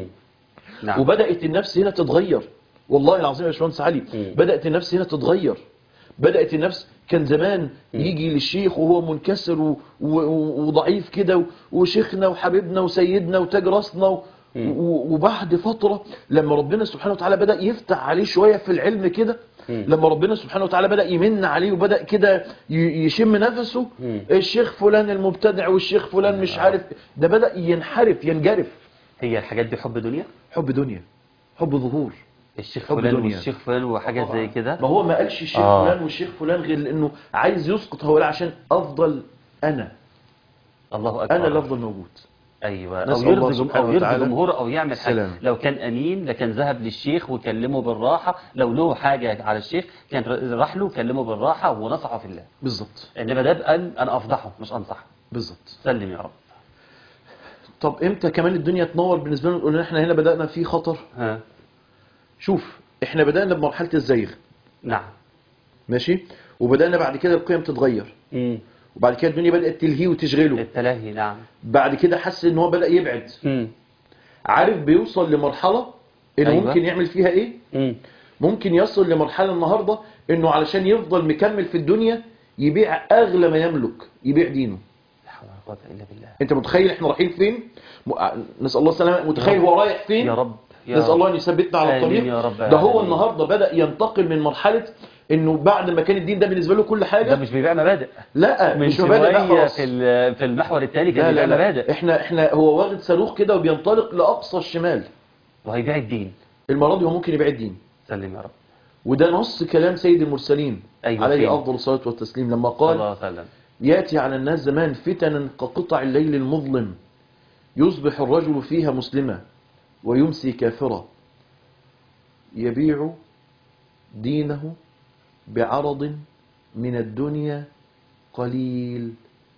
نعم. وبدأت النفس هنا تتغير. والله العظيم يا باشمهندس علي، بدأت النفس هنا تتغير. بدأت النفس، كان زمان يجي للشيخ وهو منكسر وضعيف كده وشيخنا وحبيبنا وسيدنا وتاج راسنا وبعد فترة لما ربنا سبحانه وتعالى بدأ يفتح عليه شوية في العلم كده، لما ربنا سبحانه وتعالى بدأ يمن عليه وبدأ كده يشم نفسه، الشيخ فلان المبتدع والشيخ فلان مش عارف، ده بدأ ينحرف ينجرف. هي الحاجات دي حب دنيا؟ حب دنيا، حب ظهور. الشيخ فلان والشيخ فلان وحاجات زي كده. ما هو ما قالش الشيخ فلان والشيخ فلان غير لأنه عايز يسقط هؤلاء عشان أفضل أنا. الله أكبر. أنا اللي أفضل موجود. ايوه، او يرضي جمهوره او يعمل حاجه. لو كان امين لكان ذهب للشيخ وكلمه بالراحه، لو له حاجه على الشيخ كان راح له كلمه بالراحه ونصحه في الله. بالظبط. انما ده قال انا افضحه مش انصحه. بالظبط. سلم يا رب. طب امتى كمان الدنيا تنور بالنسبه لنا نقول احنا هنا بدانا في خطر؟ شوف احنا بدانا بمرحله الزيغ. نعم. ماشي. وبدانا بعد كده القيم تتغير. وبعد كده الدنيا بدأت تلهيه وتشغله. التلاهي. نعم. بعد كده حس ان هو بدأ يبعد. عارف بيوصل لمرحلة انه أيوة. ممكن يعمل فيها ايه؟ ممكن يصل لمرحلة النهاردة انه علشان يفضل مكمل في الدنيا يبيع اغلى ما يملك، يبيع دينه. لا حول ولا قوة الا بالله. انت متخيل احنا رايحين فين؟ نسأل الله السلامة. متخيل هو رايح فين؟ يا رب. نسأل الله ان يثبتنا على الطريق. يا رب. ده هو النهاردة بدأ ينتقل من مرحلة انه بعد ما كان الدين ده بالنسبه له كل حاجه. ده مش بيبيع مبادئ. لا مش مبادئ بقى خلاص. في المحور الثاني كان بيبيع مبادئ. احنا هو واخد صاروخ كده وبينطلق لاقصى الشمال وهيبيع الدين. المره دي هو ممكن يبيع الدين. سلم يا رب. وده نص كلام سيد المرسلين أيوة عليه افضل الصلاه والتسليم لما قال الله وسلم ياتي على الناس زمان فتنا كقطع الليل المظلم يصبح الرجل فيها مسلما ويمسي كافرا يبيع دينه بعرض من الدنيا قليل.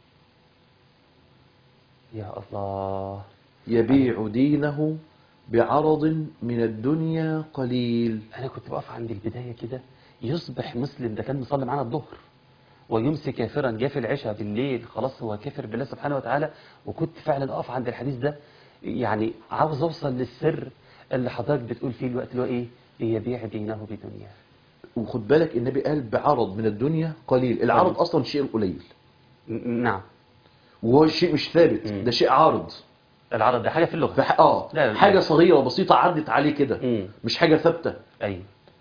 يا الله. يبيع دينه بعرض من الدنيا قليل. أنا كنت بقف عند البداية كده، يصبح مسلم، ده كان مصلي معانا الظهر، ويمسي كافرا، جاء في العشاء بالليل خلاص هو كافر بالله سبحانه وتعالى. وكنت فعلا أقف عند الحديث ده، يعني عاوز أوصل للسر اللي حضرتك بتقول فيه الوقت اللي هو إيه؟ يبيع دينه بدنيا. وخد بالك النبي قال بعرض من الدنيا قليل. العرض أصلا شيء قليل. نعم. وهو شيء مش ثابت، ده شيء عارض. العرض ده حاجة في اللغة. لا حاجة صغيرة بسيطة عدت عليه كده، مش حاجة ثابتة. أيوة.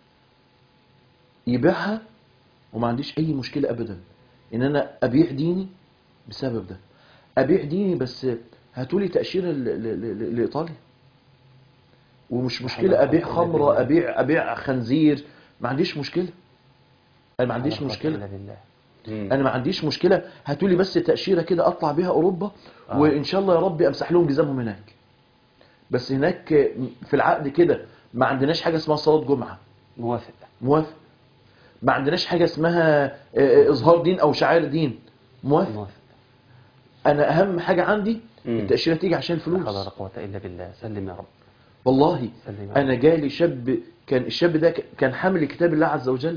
يبيعها وما عنديش أي مشكلة أبدا إن أنا أبيع ديني بسبب ده. أبيع ديني بس هاتوا لي تاشيره لايطاليا، ومش مشكله ابيع خمره، ابيع خنزير، ما عنديش مشكله. انا ما عنديش مشكله، انا ما عنديش مشكله. هاتوا لي بس تاشيره كده اطلع بيها اوروبا، وان شاء الله يا رب امسح لهم جزامهم هناك. بس هناك في العقد كده ما عندناش حاجه اسمها صلاه جمعه. موافق. موافق. ما عندناش حاجه اسمها اظهار دين او شعائر دين. موافق. انا اهم حاجه عندي التاشيره تيجي عشان الفلوس. لا حول ولا قوه الا بالله. سلم يا رب. والله سلم يا رب. انا جالي شاب، كان الشاب ده كان حامل كتاب الله عز وجل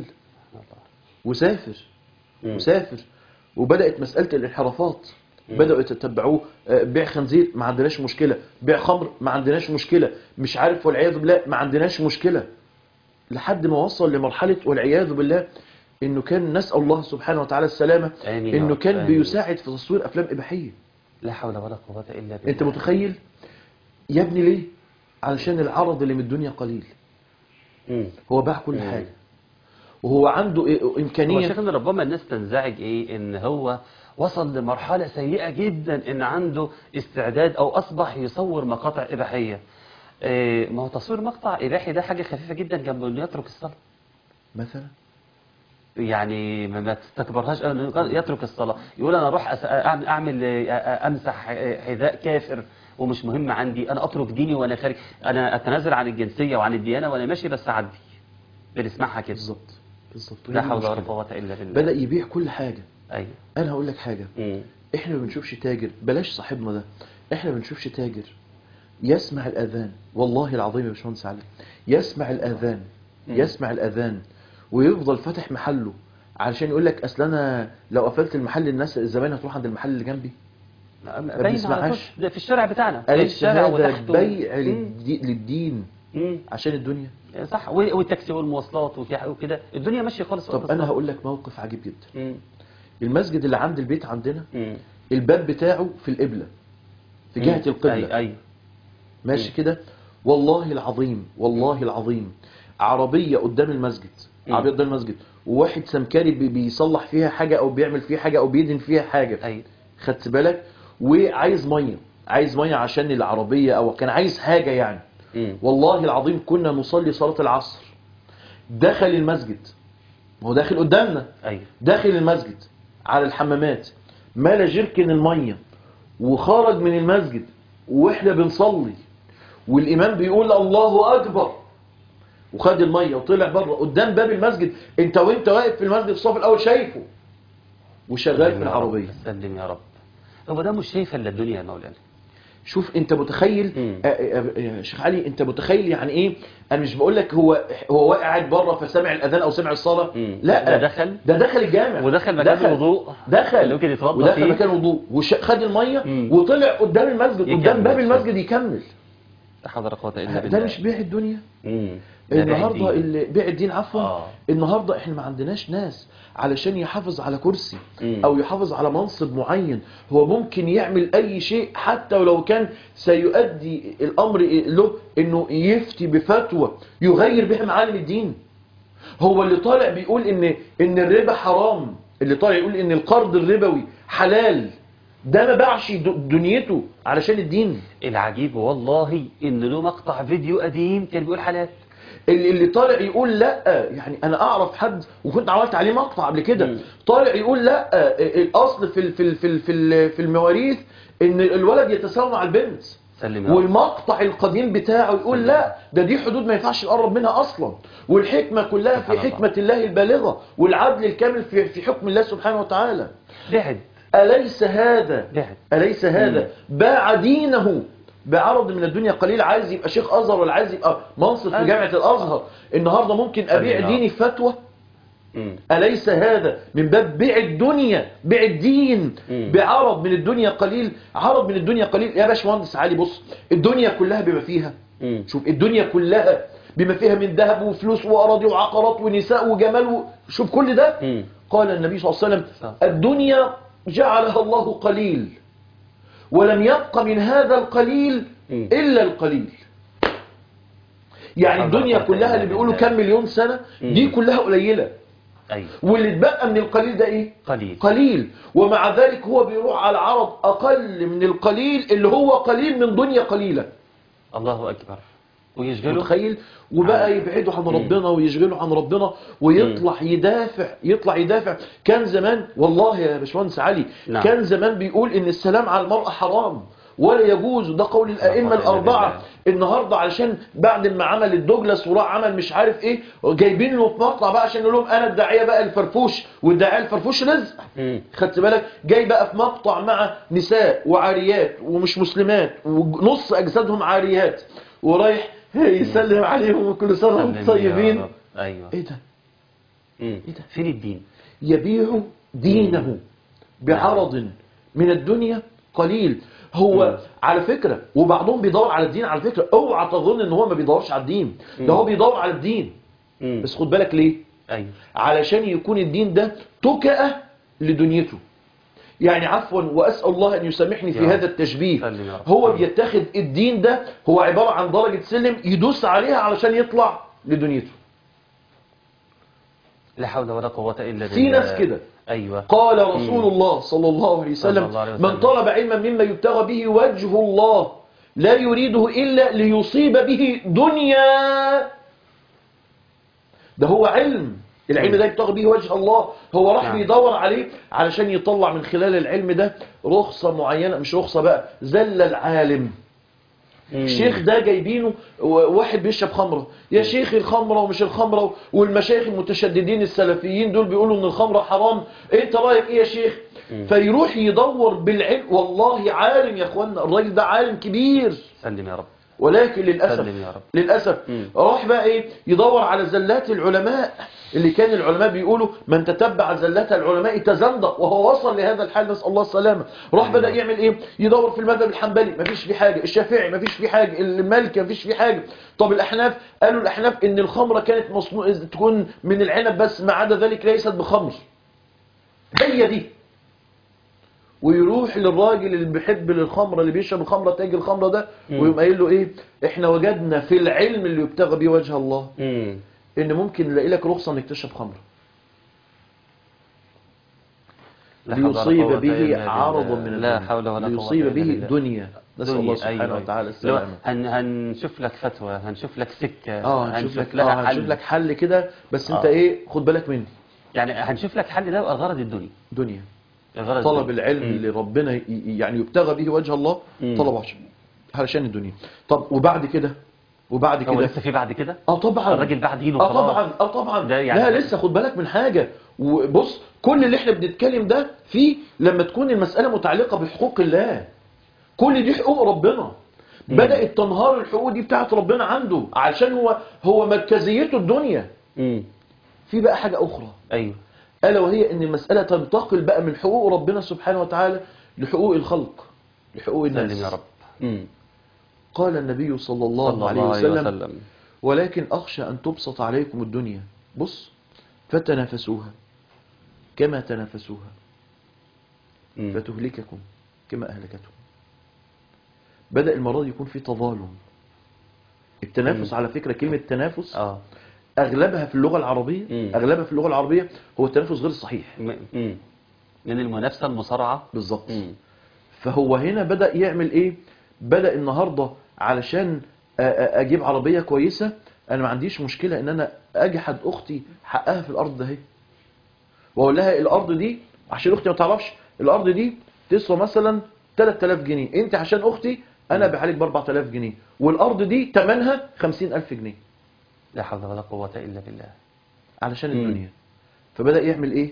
وسافر وبدات مساله الانحرافات. بدأوا يتتبعوه. بيع خنزير ما عندناش مشكلة، بيع خمر ما عندناش مشكلة، مش عارف والعياذ بالله ما عندناش مشكلة، لحد ما وصل لمرحلة والعياذ بالله انه كان نسأل الله سبحانه وتعالى السلامة، انه كان بيساعد في تصوير افلام اباحية. لا حول ولا قوة الا بالله. انت متخيل يا ابني ليه؟ علشان العرض اللي من الدنيا قليل. هو باع كل حاجة وهو عنده امكانية. هو شايف ان ربما الناس تنزعج ان هو وصل لمرحلة سيئة جدا ان عنده استعداد او اصبح يصور مقاطع اباحية. ما هو تصوير مقطع اباحي ده حاجة خفيفة جدا جنب انه يترك الصلاة مثلا. يعني ما تستكبرهاش، يترك الصلاة يقول انا اروح اعمل امسح حذاء كافر ومش مهم عندي، انا اترك ديني وانا خارج، انا اتنازل عن الجنسية وعن الديانة وانا ماشي بس اعدي. بنسمعها كده. بالظبط. لا حول ولا قوة الا بالله. بدأ يبيع كل حاجة. ايوه. انا هقول لك حاجة. احنا ما بنشوفش تاجر، بلاش صاحبنا ده، احنا ما بنشوفش تاجر يسمع الاذان، والله العظيم يا باشمهندس علي، يسمع الاذان يسمع الاذان ويفضل فاتح محله علشان يقول لك اصل انا لو قفلت المحل الناس الزباين هتروح عند المحل اللي جنبي. ما بنسمعهاش. ده في الشارع بتاعنا، في أليس الشارع هذا وتحته بيع للدين عشان الدنيا؟ صح. والتاكسي والمواصلات وكده الدنيا ماشيه خالص. طب انا هقول لك موقف عجيب جدا. المسجد اللي عند البيت عندنا الباب بتاعه في القبلة، في جهة القبلة. أي. ماشي كده. والله العظيم والله العظيم عربية قدام المسجد، عربية قدام المسجد، وواحد سمكري بيصلح فيها حاجة او بيعمل فيها حاجة او بيدهن فيها حاجة. أي. خدت بالك؟ وعايز مية، عايز مية عشان العربية او كان عايز حاجة يعني. والله العظيم كنا نصلي صلاة العصر، دخل المسجد، هو داخل قدامنا. أي. داخل المسجد على الحمامات، مال جركن المية وخرج من المسجد واحنا بنصلي والامام بيقول الله اكبر، وخد المية وطلع بره قدام باب المسجد، انت وانت واقف في المسجد في الصف الاول شايفه وشغال في العربية. سلم يا رب. هو ده مش شايف الا الدنيا يا مولانا. شوف انت متخيل يا شيخ علي، انت متخيل يعني ايه؟ انا مش بقول لك هو قاعد بره فسمع الاذان او سمع الصلاه. لا، ده دخل الجامع ودخل مكان الوضوء، دخل ممكن يتوضى ودخل فيه، مكان الوضوء وخد الميه وطلع قدام المسجد قدام باب المسجد يكمل. لا حول ولا قوه الا بالله. ده مش بيع الدنيا. النهارده اللي بيع الدين عفوا. النهارده احنا ما عندناش ناس علشان يحافظ على كرسي او يحافظ على منصب معين، هو ممكن يعمل اي شيء حتى ولو كان سيؤدي الامر له انه يفتي بفتوى يغير بها معالم الدين. هو اللي طالع بيقول ان الربا حرام، اللي طالع يقول ان القرض الربوي حلال، ده ما باعش دنيته علشان الدين. العجيب والله ان له مقطع فيديو قديم كان بيقول حلال. اللي طالع يقول لا، يعني انا اعرف حد وكنت عملت عليه مقطع قبل كده، طالع يقول لا الاصل في المواريث ان الولد يتساوى مع البنت، والمقطع القديم بتاعه يقول لا ده دي حدود ما ينفعش نقرب منها اصلا، والحكمه كلها في حكمه الله البالغه والعدل الكامل في حكم الله سبحانه وتعالى. أليس هذا باع دينه بعرض من الدنيا قليل؟ عايز يبقى شيخ أزهر ولا عايز يبقى منصب في جامعة الأزهر، النهاردة ممكن أبيع ديني في فتوى. أليس هذا من باب بيع الدنيا، بيع الدين بعرض من الدنيا قليل؟ عرض من الدنيا قليل يا باشمهندس علي. بص، الدنيا كلها بما فيها، شوف الدنيا كلها بما فيها من ذهب وفلوس وأراضي وعقارات ونساء وجمال شوف كل ده. قال النبي صلى الله عليه وسلم الدنيا جعلها الله قليل ولم يبق من هذا القليل إلا القليل. يعني الدنيا كلها اللي بيقولوا كم مليون سنة دي كلها قليلة، أيوة. واللي اتبقى من القليل ده ايه؟ قليل. قليل. ومع ذلك هو بيروح على عرض اقل من القليل اللي هو قليل من دنيا قليلة. الله أكبر. ويشغله متخيل؟ وبقى يبعدوا عن ربنا ويشغلوا عن ربنا ويطلع يدافع. كان زمان والله يا باشمهندس علي، نعم. كان زمان بيقول ان السلام على المرأة حرام ولا يجوز، وده قول الائمه الاربعه. النهارده علشان بعد ما عمل الدوجلاس وراح عمل مش عارف ايه، جايبين له في مقطع بقى عشان يقول لهم انا الداعيه بقى الفرفوش، والداعيه الفرفوش رزق. خدت بالك؟ جاي بقى في مقطع مع نساء وعاريات ومش مسلمات ونص اجسادهم عاريات، ورايح يسلم عليهم وكل سنه وانتم طيبين. ايوه. ايه ده؟ ايه ده؟ فين الدين؟ يبيع دينه بعرض من الدنيا قليل. هو على فكرة، وبعضهم بيدور على الدين على فكرة، اوعى تظن ان هو ما بيدورش على الدين، ده هو بيدور على الدين. بس خد بالك ليه؟ أيوة. علشان يكون الدين ده تكأة لدنيته. يعني عفوا وأسأل الله أن يسامحني في هذا التشبيه، هو بيتخذ الدين ده هو عبارة عن درجة سلم يدوس عليها علشان يطلع لدنيته. لا حول ولا قوة إلا بالله. في ناس كده. أيوة. قال رسول الله صلى الله عليه وسلم من طلب علما مما يبتغى به وجه الله لا يريده إلا ليصيب به دنيا. ده هو علم، العلم ده يبتغى به وجه الله، هو راح بيدور عليه علشان يطلع من خلال العلم ده رخصة معينة، مش رخصة بقى، زل العالم. الشيخ ده جايبينه واحد بيشرب خمرة، يا شيخ الخمرة ومش الخمرة، والمشايخ المتشددين السلفيين دول بيقولوا ان الخمرة حرام، انت رأيك ايه يا شيخ؟ فيروح يدور بالعلم. والله عالم يا اخوانا، الراجل ده عالم كبير، سلم يا رب، ولكن للأسف راح بقى ايه يدور على زلات العلماء، اللي كان العلماء بيقولوا من تتبع زلات العلماء تزندق، وهو وصل لهذا الحال نسأل الله السلامة. راح بدأ يعمل ايه؟ يدور في المذهب الحنبلي مفيش فيه حاجة، الشافعي مفيش فيه حاجة، المالكي مفيش فيه حاجة. طب الأحناف قالوا الأحناف ان الخمرة كانت مصنوع تكون من العنب بس، ما عدا ذلك ليست بخمر. هي دي. ويروح للراجل اللي بيحب الخمره، اللي بيشرب الخمره، تاجر الخمره ده، ويقوم قايل له ايه؟ احنا وجدنا في العلم اللي يبتغى بيه وجه الله ان ممكن نلاقي لك رخصه انك تشرب خمره ليصيب به عرضا من الدنيا، لا حول ولا قوة، ليصيب به دنيا. نسأل الله سبحانه وتعالى السلامة. هنشوف لك فتوى، هنشوف لك سكة، هنشوف لك حل كده، بس انت ايه؟ خد بالك مني. يعني هنشوف لك حل، ده يبقى غرض الدنيا، طلب العلم اللي ربنا يعني يبتغى به وجه الله، طلب علشان الدنيا. طب وبعد كده هو لسه في بعد كده؟ طبعا الراجل بعد دينه خلاص. طبعا يعني لا لسه. خد بالك من حاجة، وبص كل اللي احنا بنتكلم ده فيه لما تكون المسألة متعلقة بحقوق الله، كل دي حقوق ربنا. بدأت تنهار الحقوق دي بتاعت ربنا عنده، علشان هو مركزيته الدنيا. في بقى حاجة أخرى، أيوه، ألا وهي أن المسألة تنتقل بقى من حقوق ربنا سبحانه وتعالى لحقوق الخلق، لحقوق الناس. يا رب. قال النبي صلى الله عليه وسلم ولكن أخشى أن تبسط عليكم الدنيا، بص، فتنافسوها كما تنافسوها فتهلككم كما أهلكتهم. بدأ المرة دي يكون في تظالم. التنافس على فكرة، كلمة تنافس أغلبها في اللغة العربية هو التنافس غير الصحيح، من المنافسة المصارعة بالظبط. فهو هنا بدأ يعمل إيه؟ بدأ النهاردة علشان أجيب عربية كويسة، أنا ما عنديش مشكلة إن أنا أجحد أختي حقها في الأرض ده، وأقول لها الأرض دي عشان أختي ما تعرفش، الأرض دي تسوى مثلا 3000 جنيه، أنت عشان أختي أنا بحالك ب 4000 جنيه، والأرض دي ثمنها 50000 جنيه. لا حول ولا قوة إلا بالله. علشان الدنيا. فبدأ يعمل إيه؟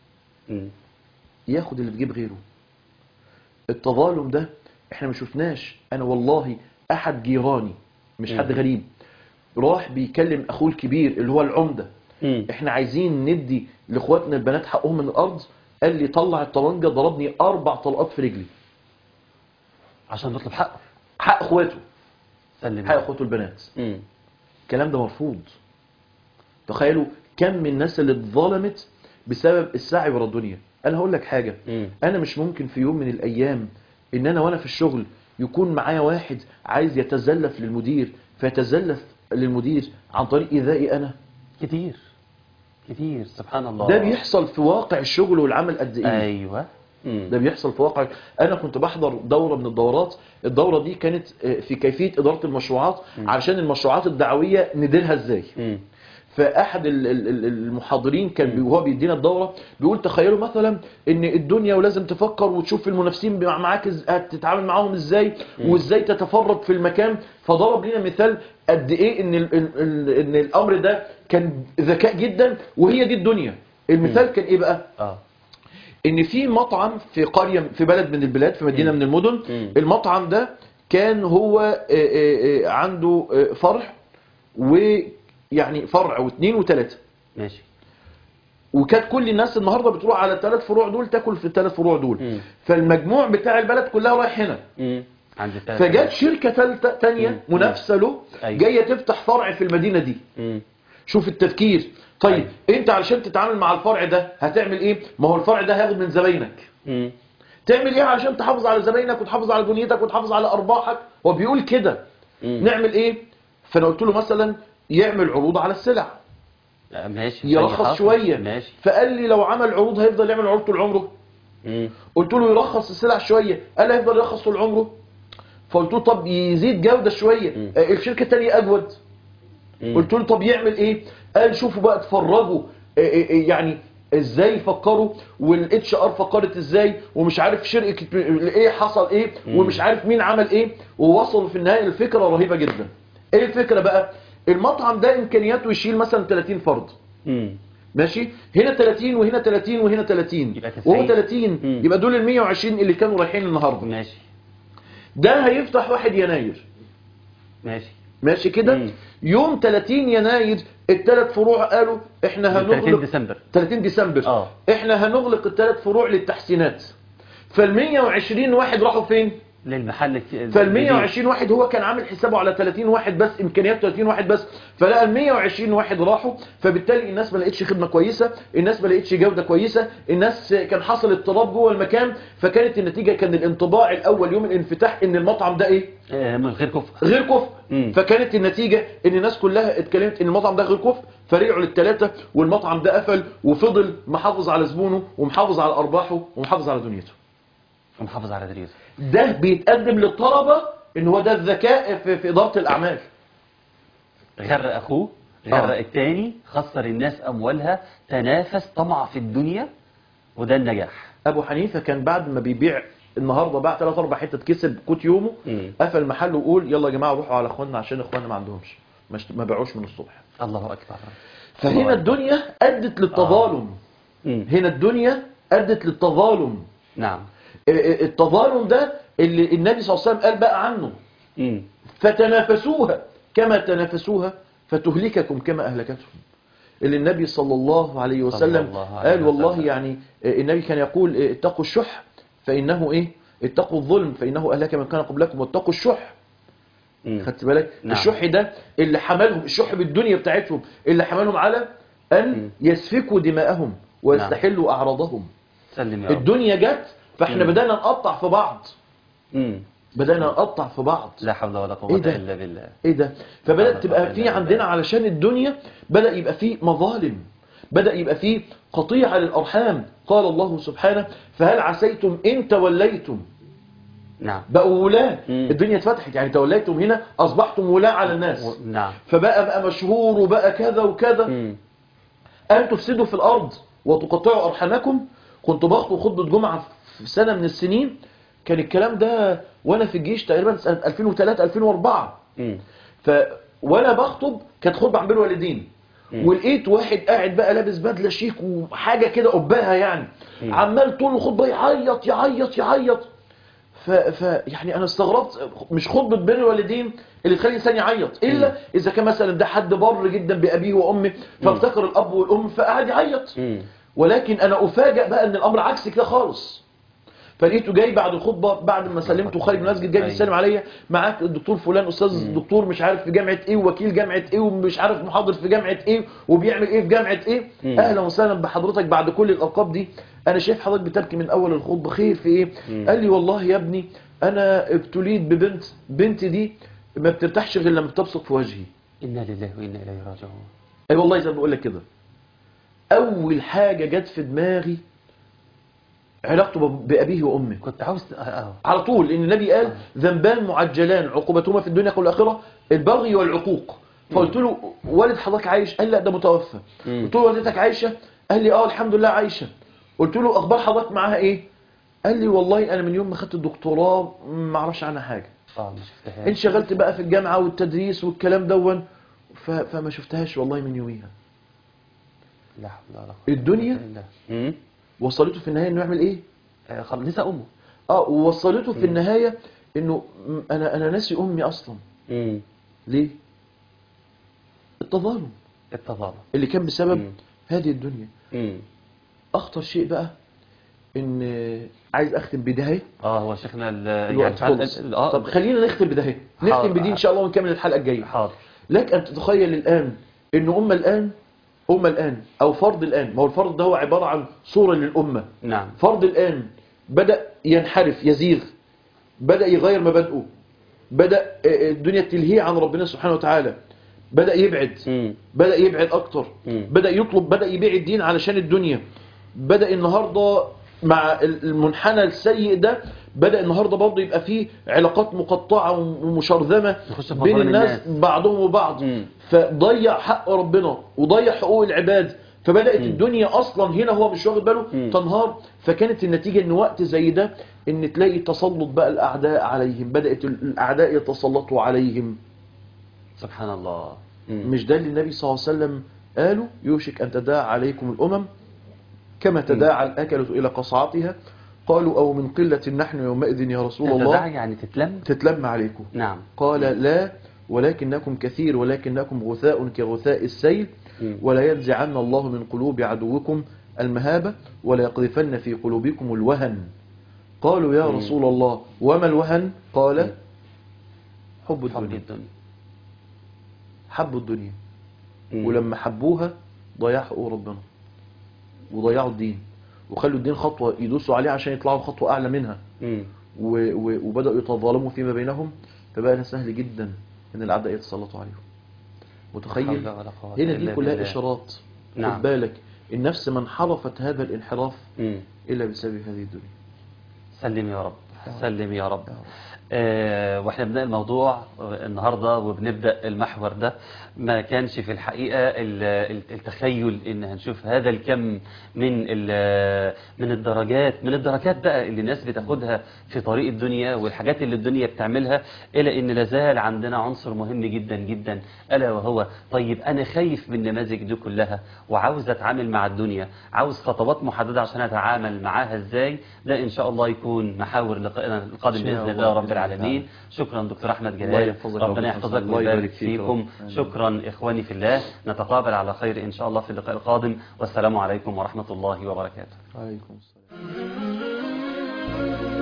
ياخد اللي في جيب غيره. التظالم ده احنا ما شفناش. أنا والله أحد جيراني، مش حد غريب، راح بيكلم أخوه الكبير اللي هو العمدة، احنا عايزين ندي لإخواتنا البنات حقهم من الأرض. قال لي طلع الطلنجة، ضربني 4 طلقات في رجلي عشان نطلب حقه، حق اخواته، حق اخواته البنات. الكلام ده مرفوض. تخيلوا كم من الناس اللي اتظلمت بسبب السعي ورا الدنيا. انا هقول لك حاجه، انا مش ممكن في يوم من الايام ان انا وانا في الشغل يكون معايا واحد عايز يتزلف للمدير، فيتزلف للمدير عن طريق ايذائي انا. كتير كتير سبحان الله. ده بيحصل في واقع الشغل والعمل قد ايه؟ ايوه. ده بيحصل في واقع. انا كنت بحضر دورة من الدورات، الدورة دي كانت في كيفية إدارة المشروعات علشان المشروعات الدعوية نديرها ازاي. فاحد المحاضرين كان وهو بيدينا الدوره بيقول تخيلوا مثلا ان الدنيا ولازم تفكر وتشوف المنافسين معاك هتتعامل معاهم ازاي وازاي تتفرد في المكان. فضرب لنا مثال قد ايه ان الامر ده كان ذكاء جدا، وهي دي الدنيا. المثال كان ايه بقى؟ ان في مطعم في قريه في بلد من البلاد، في مدينه من المدن. المطعم ده كان هو عنده فرع، ويعني فرع واثنين وثلاثه. ماشي. وكانت كل الناس النهارده بتروح على الثلاث فروع دول تاكل في الثلاث فروع دول. فالمجموع بتاع البلد كلها رايح هنا. فجت شركه ثالثه ثانيه منافسه له جايه تفتح فرع في المدينه دي. شوف التفكير. طيب انت علشان تتعامل مع الفرع ده هتعمل ايه؟ ما هو الفرع ده هياخد من زباينك. تعمل ايه علشان تحافظ على زباينك وتحافظ على دنيتك وتحافظ على ارباحك؟ هو بيقول كده. نعمل ايه؟ فانا قلت له مثلا يعمل عروض على السلع. ماشي. يرخص شويه. ماشي. فقال لي لو عمل عروض هيفضل يعمل عروض طول عمره. قلت له يرخص السلع شويه. قال لي هيفضل يرخص طول عمره. فقلت له طب يزيد جوده شويه. الشركه الثانيه اجود. قلت له طب يعمل ايه؟ قال شوفوا بقى اتفرجوا يعني ازاي فكروا، والاتش ار فكرت ازاي، ومش عارف شركه ايه حصل ايه، ومش عارف مين عمل ايه، ووصلوا في النهايه لفكره رهيبه جدا. ايه الفكره بقى؟ المطعم ده امكانياته يشيل مثلا 30 فرد. ماشي. هنا 30 وهنا 30 وهنا 30 وهو 30. يبقى دول ال 120 اللي كانوا رايحين النهارده. ماشي. ده هيفتح 1 يناير. ماشي كده. يوم 30 يناير الثلاث فروع قالوا احنا هنغلق 30 ديسمبر احنا هنغلق الثلاث فروع للتحسينات. فال 120 واحد راحوا فين؟ للمحل. فال 120 واحد هو كان عامل حسابه على 30 واحد بس، امكانيات 30 واحد بس، فلقى ال 120 واحد راحوا. فبالتالي الناس ما لقتش خدمه كويسه، الناس ما لقتش جوده كويسه، الناس كان حصل اضطراب جوه المكان. فكانت النتيجه كان الانطباع الاول يوم الانفتاح ان المطعم ده ايه؟ غير كفء. غير كفء. فكانت النتيجه ان الناس كلها اتكلمت ان المطعم ده غير كفء، فرجعوا للثلاثه والمطعم ده قفل، وفضل محافظ على زبونه ومحافظ على ارباحه ومحافظ على دنيته. ومحافظ على دنيته. ده بيتقدم للطلبه ان هو ده الذكاء في اداره الاعمال. غرق اخوه، غرق الثاني، خسر الناس اموالها، تنافس، طمع في الدنيا، وده النجاح. ابو حنيفه كان بعد ما بيبيع النهارده باع 3 4 حتت كسب قوت يومه، قفل محله وقول يلا يا جماعه روحوا على اخواننا عشان اخواننا ما عندهمش، ما باعوش من الصبح. الله اكبر. فهنا الدنيا ادت للتظالم. هنا الدنيا ادت للتظالم. نعم. التظالم ده اللي النبي صلى الله عليه وسلم قال بقى عنه. فتنافسوها كما تنافسوها فتهلككم كما اهلكتهم. اللي النبي صلى الله عليه وسلم قال والله يعني النبي كان يقول اتقوا الشح فانه ايه؟ اتقوا الظلم فانه اهلك من كان قبلكم، واتقوا الشح. خدت بالك؟ نعم. الشح ده اللي حملهم، الشح بالدنيا بتاعتهم اللي حملهم على ان يسفكوا دماءهم ويستحلوا اعراضهم. الدنيا جت فاحنا بدأنا نقطع في بعض. بدأنا نقطع في بعض. لا حول ولا قوة إلا بالله. ايه ده؟ فبدأت تبقى في عندنا علشان الدنيا بدأ يبقى في مظالم، بدأ يبقى في قطيعة للأرحام. قال الله سبحانه فهل عسيتم إن توليتم. نعم. بقوا ولاة. الدنيا اتفتحت، يعني توليتم هنا أصبحتم ولاة على الناس. نعم. فبقى مشهور وبقى كذا وكذا. أن تفسدوا في الأرض وتقطعوا أرحامكم. كنت بخطب خطبة جمعة في سنة من السنين، كان الكلام ده وانا في الجيش تقريبا سنة 2003 2004. وانا بخطب كانت خطبة عن بر الوالدين، ولقيت واحد قاعد بقى لابس بدلة شيك وحاجة كده قباها يعني، عمال طول الخطبة يعيط يعيط يعيط. يعني انا استغربت، مش خطبة بر الوالدين اللي تخلي الانسان يعيط الا اذا كان مثلا ده حد بر جدا بابيه وامه فافتكر الاب والام فقعد يعيط. ولكن انا افاجئ بقى ان الامر عكس كده خالص. فلقيته جاي بعد الخطبه بعد ما سلمته خارج من المسجد، جاي بيسلم عليا، معاك الدكتور فلان استاذ دكتور مش عارف في جامعه ايه ووكيل جامعه ايه ومش عارف محاضر في جامعه ايه وبيعمل ايه في جامعه ايه. اهلا وسهلا بحضرتك بعد كل الالقاب دي. انا شايف حضرتك بتبكي من اول الخطبه، خير في ايه؟ قال لي والله يا ابني انا ابتليت ببنت، بنتي دي ما بترتاحش غير لما بتبصق في وجهي. انا لله وانا اليه راجعون. اي والله زي ما بقول لك كده. أول حاجة جت في دماغي علاقته بأبيه وأمه. كنت عاوز على طول، لأن النبي قال ذنبان معجلان عقوبتهما في الدنيا والآخرة البغي والعقوق. فقلت له والد حضرتك عايش؟ قال لا ده متوفى. قلت له والدتك عايشة؟ قال لي اه الحمد لله عايشة. قلت له أخبار حضرتك معاها إيه؟ قال لي والله أنا من يوم ما خدت الدكتوراه ما أعرفش عنها حاجة. ما شفتهاش. انشغلت بقى في الجامعة والتدريس والكلام دون، فما شفتهاش والله من يوميها. لا حول ولا قوة الدنيا إلا بالله. وصلته في النهاية إنه يعمل إيه؟ خلاص نسى أمه. ووصلته في النهاية إنه أنا ناسي أمي أصلا. ليه؟ التظالم اللي كان بسبب هذه الدنيا. أخطر شيء بقى إن عايز أختم بداية. هو شيخنا الوقت خلص. طب خلينا نختم بداية، نختم بدي إن شاء الله ونكمل الحلقة الجاية. حاضر. لك أن تتخيل الآن إن أمة الآن أو فرد الآن، ما هو الفرد ده هو عبارة عن صورة للأمة. نعم. فرد الآن بدأ ينحرف يزيغ، بدأ يغير مبادئه، بدأ الدنيا تلهيه عن ربنا سبحانه وتعالى، بدأ يبعد أكتر، بدأ يطلب، بدأ يبيع الدين علشان الدنيا، بدأ النهاردة مع المنحنى السيء ده بدأ النهاردة برضه يبقى فيه علاقات مقطعة ومشرذمة بين الناس بعضهم وبعض. فضيع حق ربنا وضيع حقوق العباد، فبدأت الدنيا أصلا هنا هو مش واخد باله تنهار. فكانت النتيجة إن وقت زي ده إن تلاقي تسلط بقى الأعداء عليهم، بدأت الأعداء يتسلطوا عليهم. سبحان الله. مش ده اللي النبي صلى الله عليه وسلم قالوا يوشك أن تداعى عليكم الأمم كما تداعى الأكلة إلى قصعتها؟ قالوا أو من قلة نحن يومئذ يا رسول الله. تداعى يعني تتلم عليكم. نعم. قال لا ولكنكم كثير ولكنكم غثاء كغثاء السيل ولا ينزعن الله من قلوب عدوكم المهابة ولا يقذفن في قلوبكم الوهن. قالوا يا رسول الله وما الوهن؟ قال حب الدنيا. حبوا الدنيا ولما حبوها ضيعوا حقوق ربنا وضيعوا الدين وخلوا الدين خطوة يدوسوا عليه عشان يطلعوا خطوة أعلى منها. وبدأوا يتظالموا فيما بينهم، فبقى سهل جدا ان الأعداء يتسلطوا عليهم. متخيل؟ هنا دي كلها إشارات. خد بالك النفس من حرفت هذا الانحراف إلا بسبب هذه الدنيا. سلم يا رب، سلم يا رب. واحنا بنبدأ الموضوع النهاردة وبنبدأ المحور ده، ما كانش في الحقيقة التخيل ان هنشوف هذا الكم من الدرجات بقى اللي الناس بتاخدها في طريق الدنيا والحاجات اللي الدنيا بتعملها، الى ان لازال عندنا عنصر مهم جدا جدا، الا وهو طيب انا خايف من النماذج دي كلها وعاوز اتعامل مع الدنيا، عاوز خطوات محددة عشان اتعامل معاها ازاي. ده ان شاء الله يكون محاور لقائنا القادم باذن الله رب العالمين. شكرا دكتور احمد جلال، ربنا يحفظك ويبارك فيكم. شكرا اخواني في الله، نتقابل على خير ان شاء الله في اللقاء القادم، والسلام عليكم ورحمة الله وبركاته. وعليكم السلام.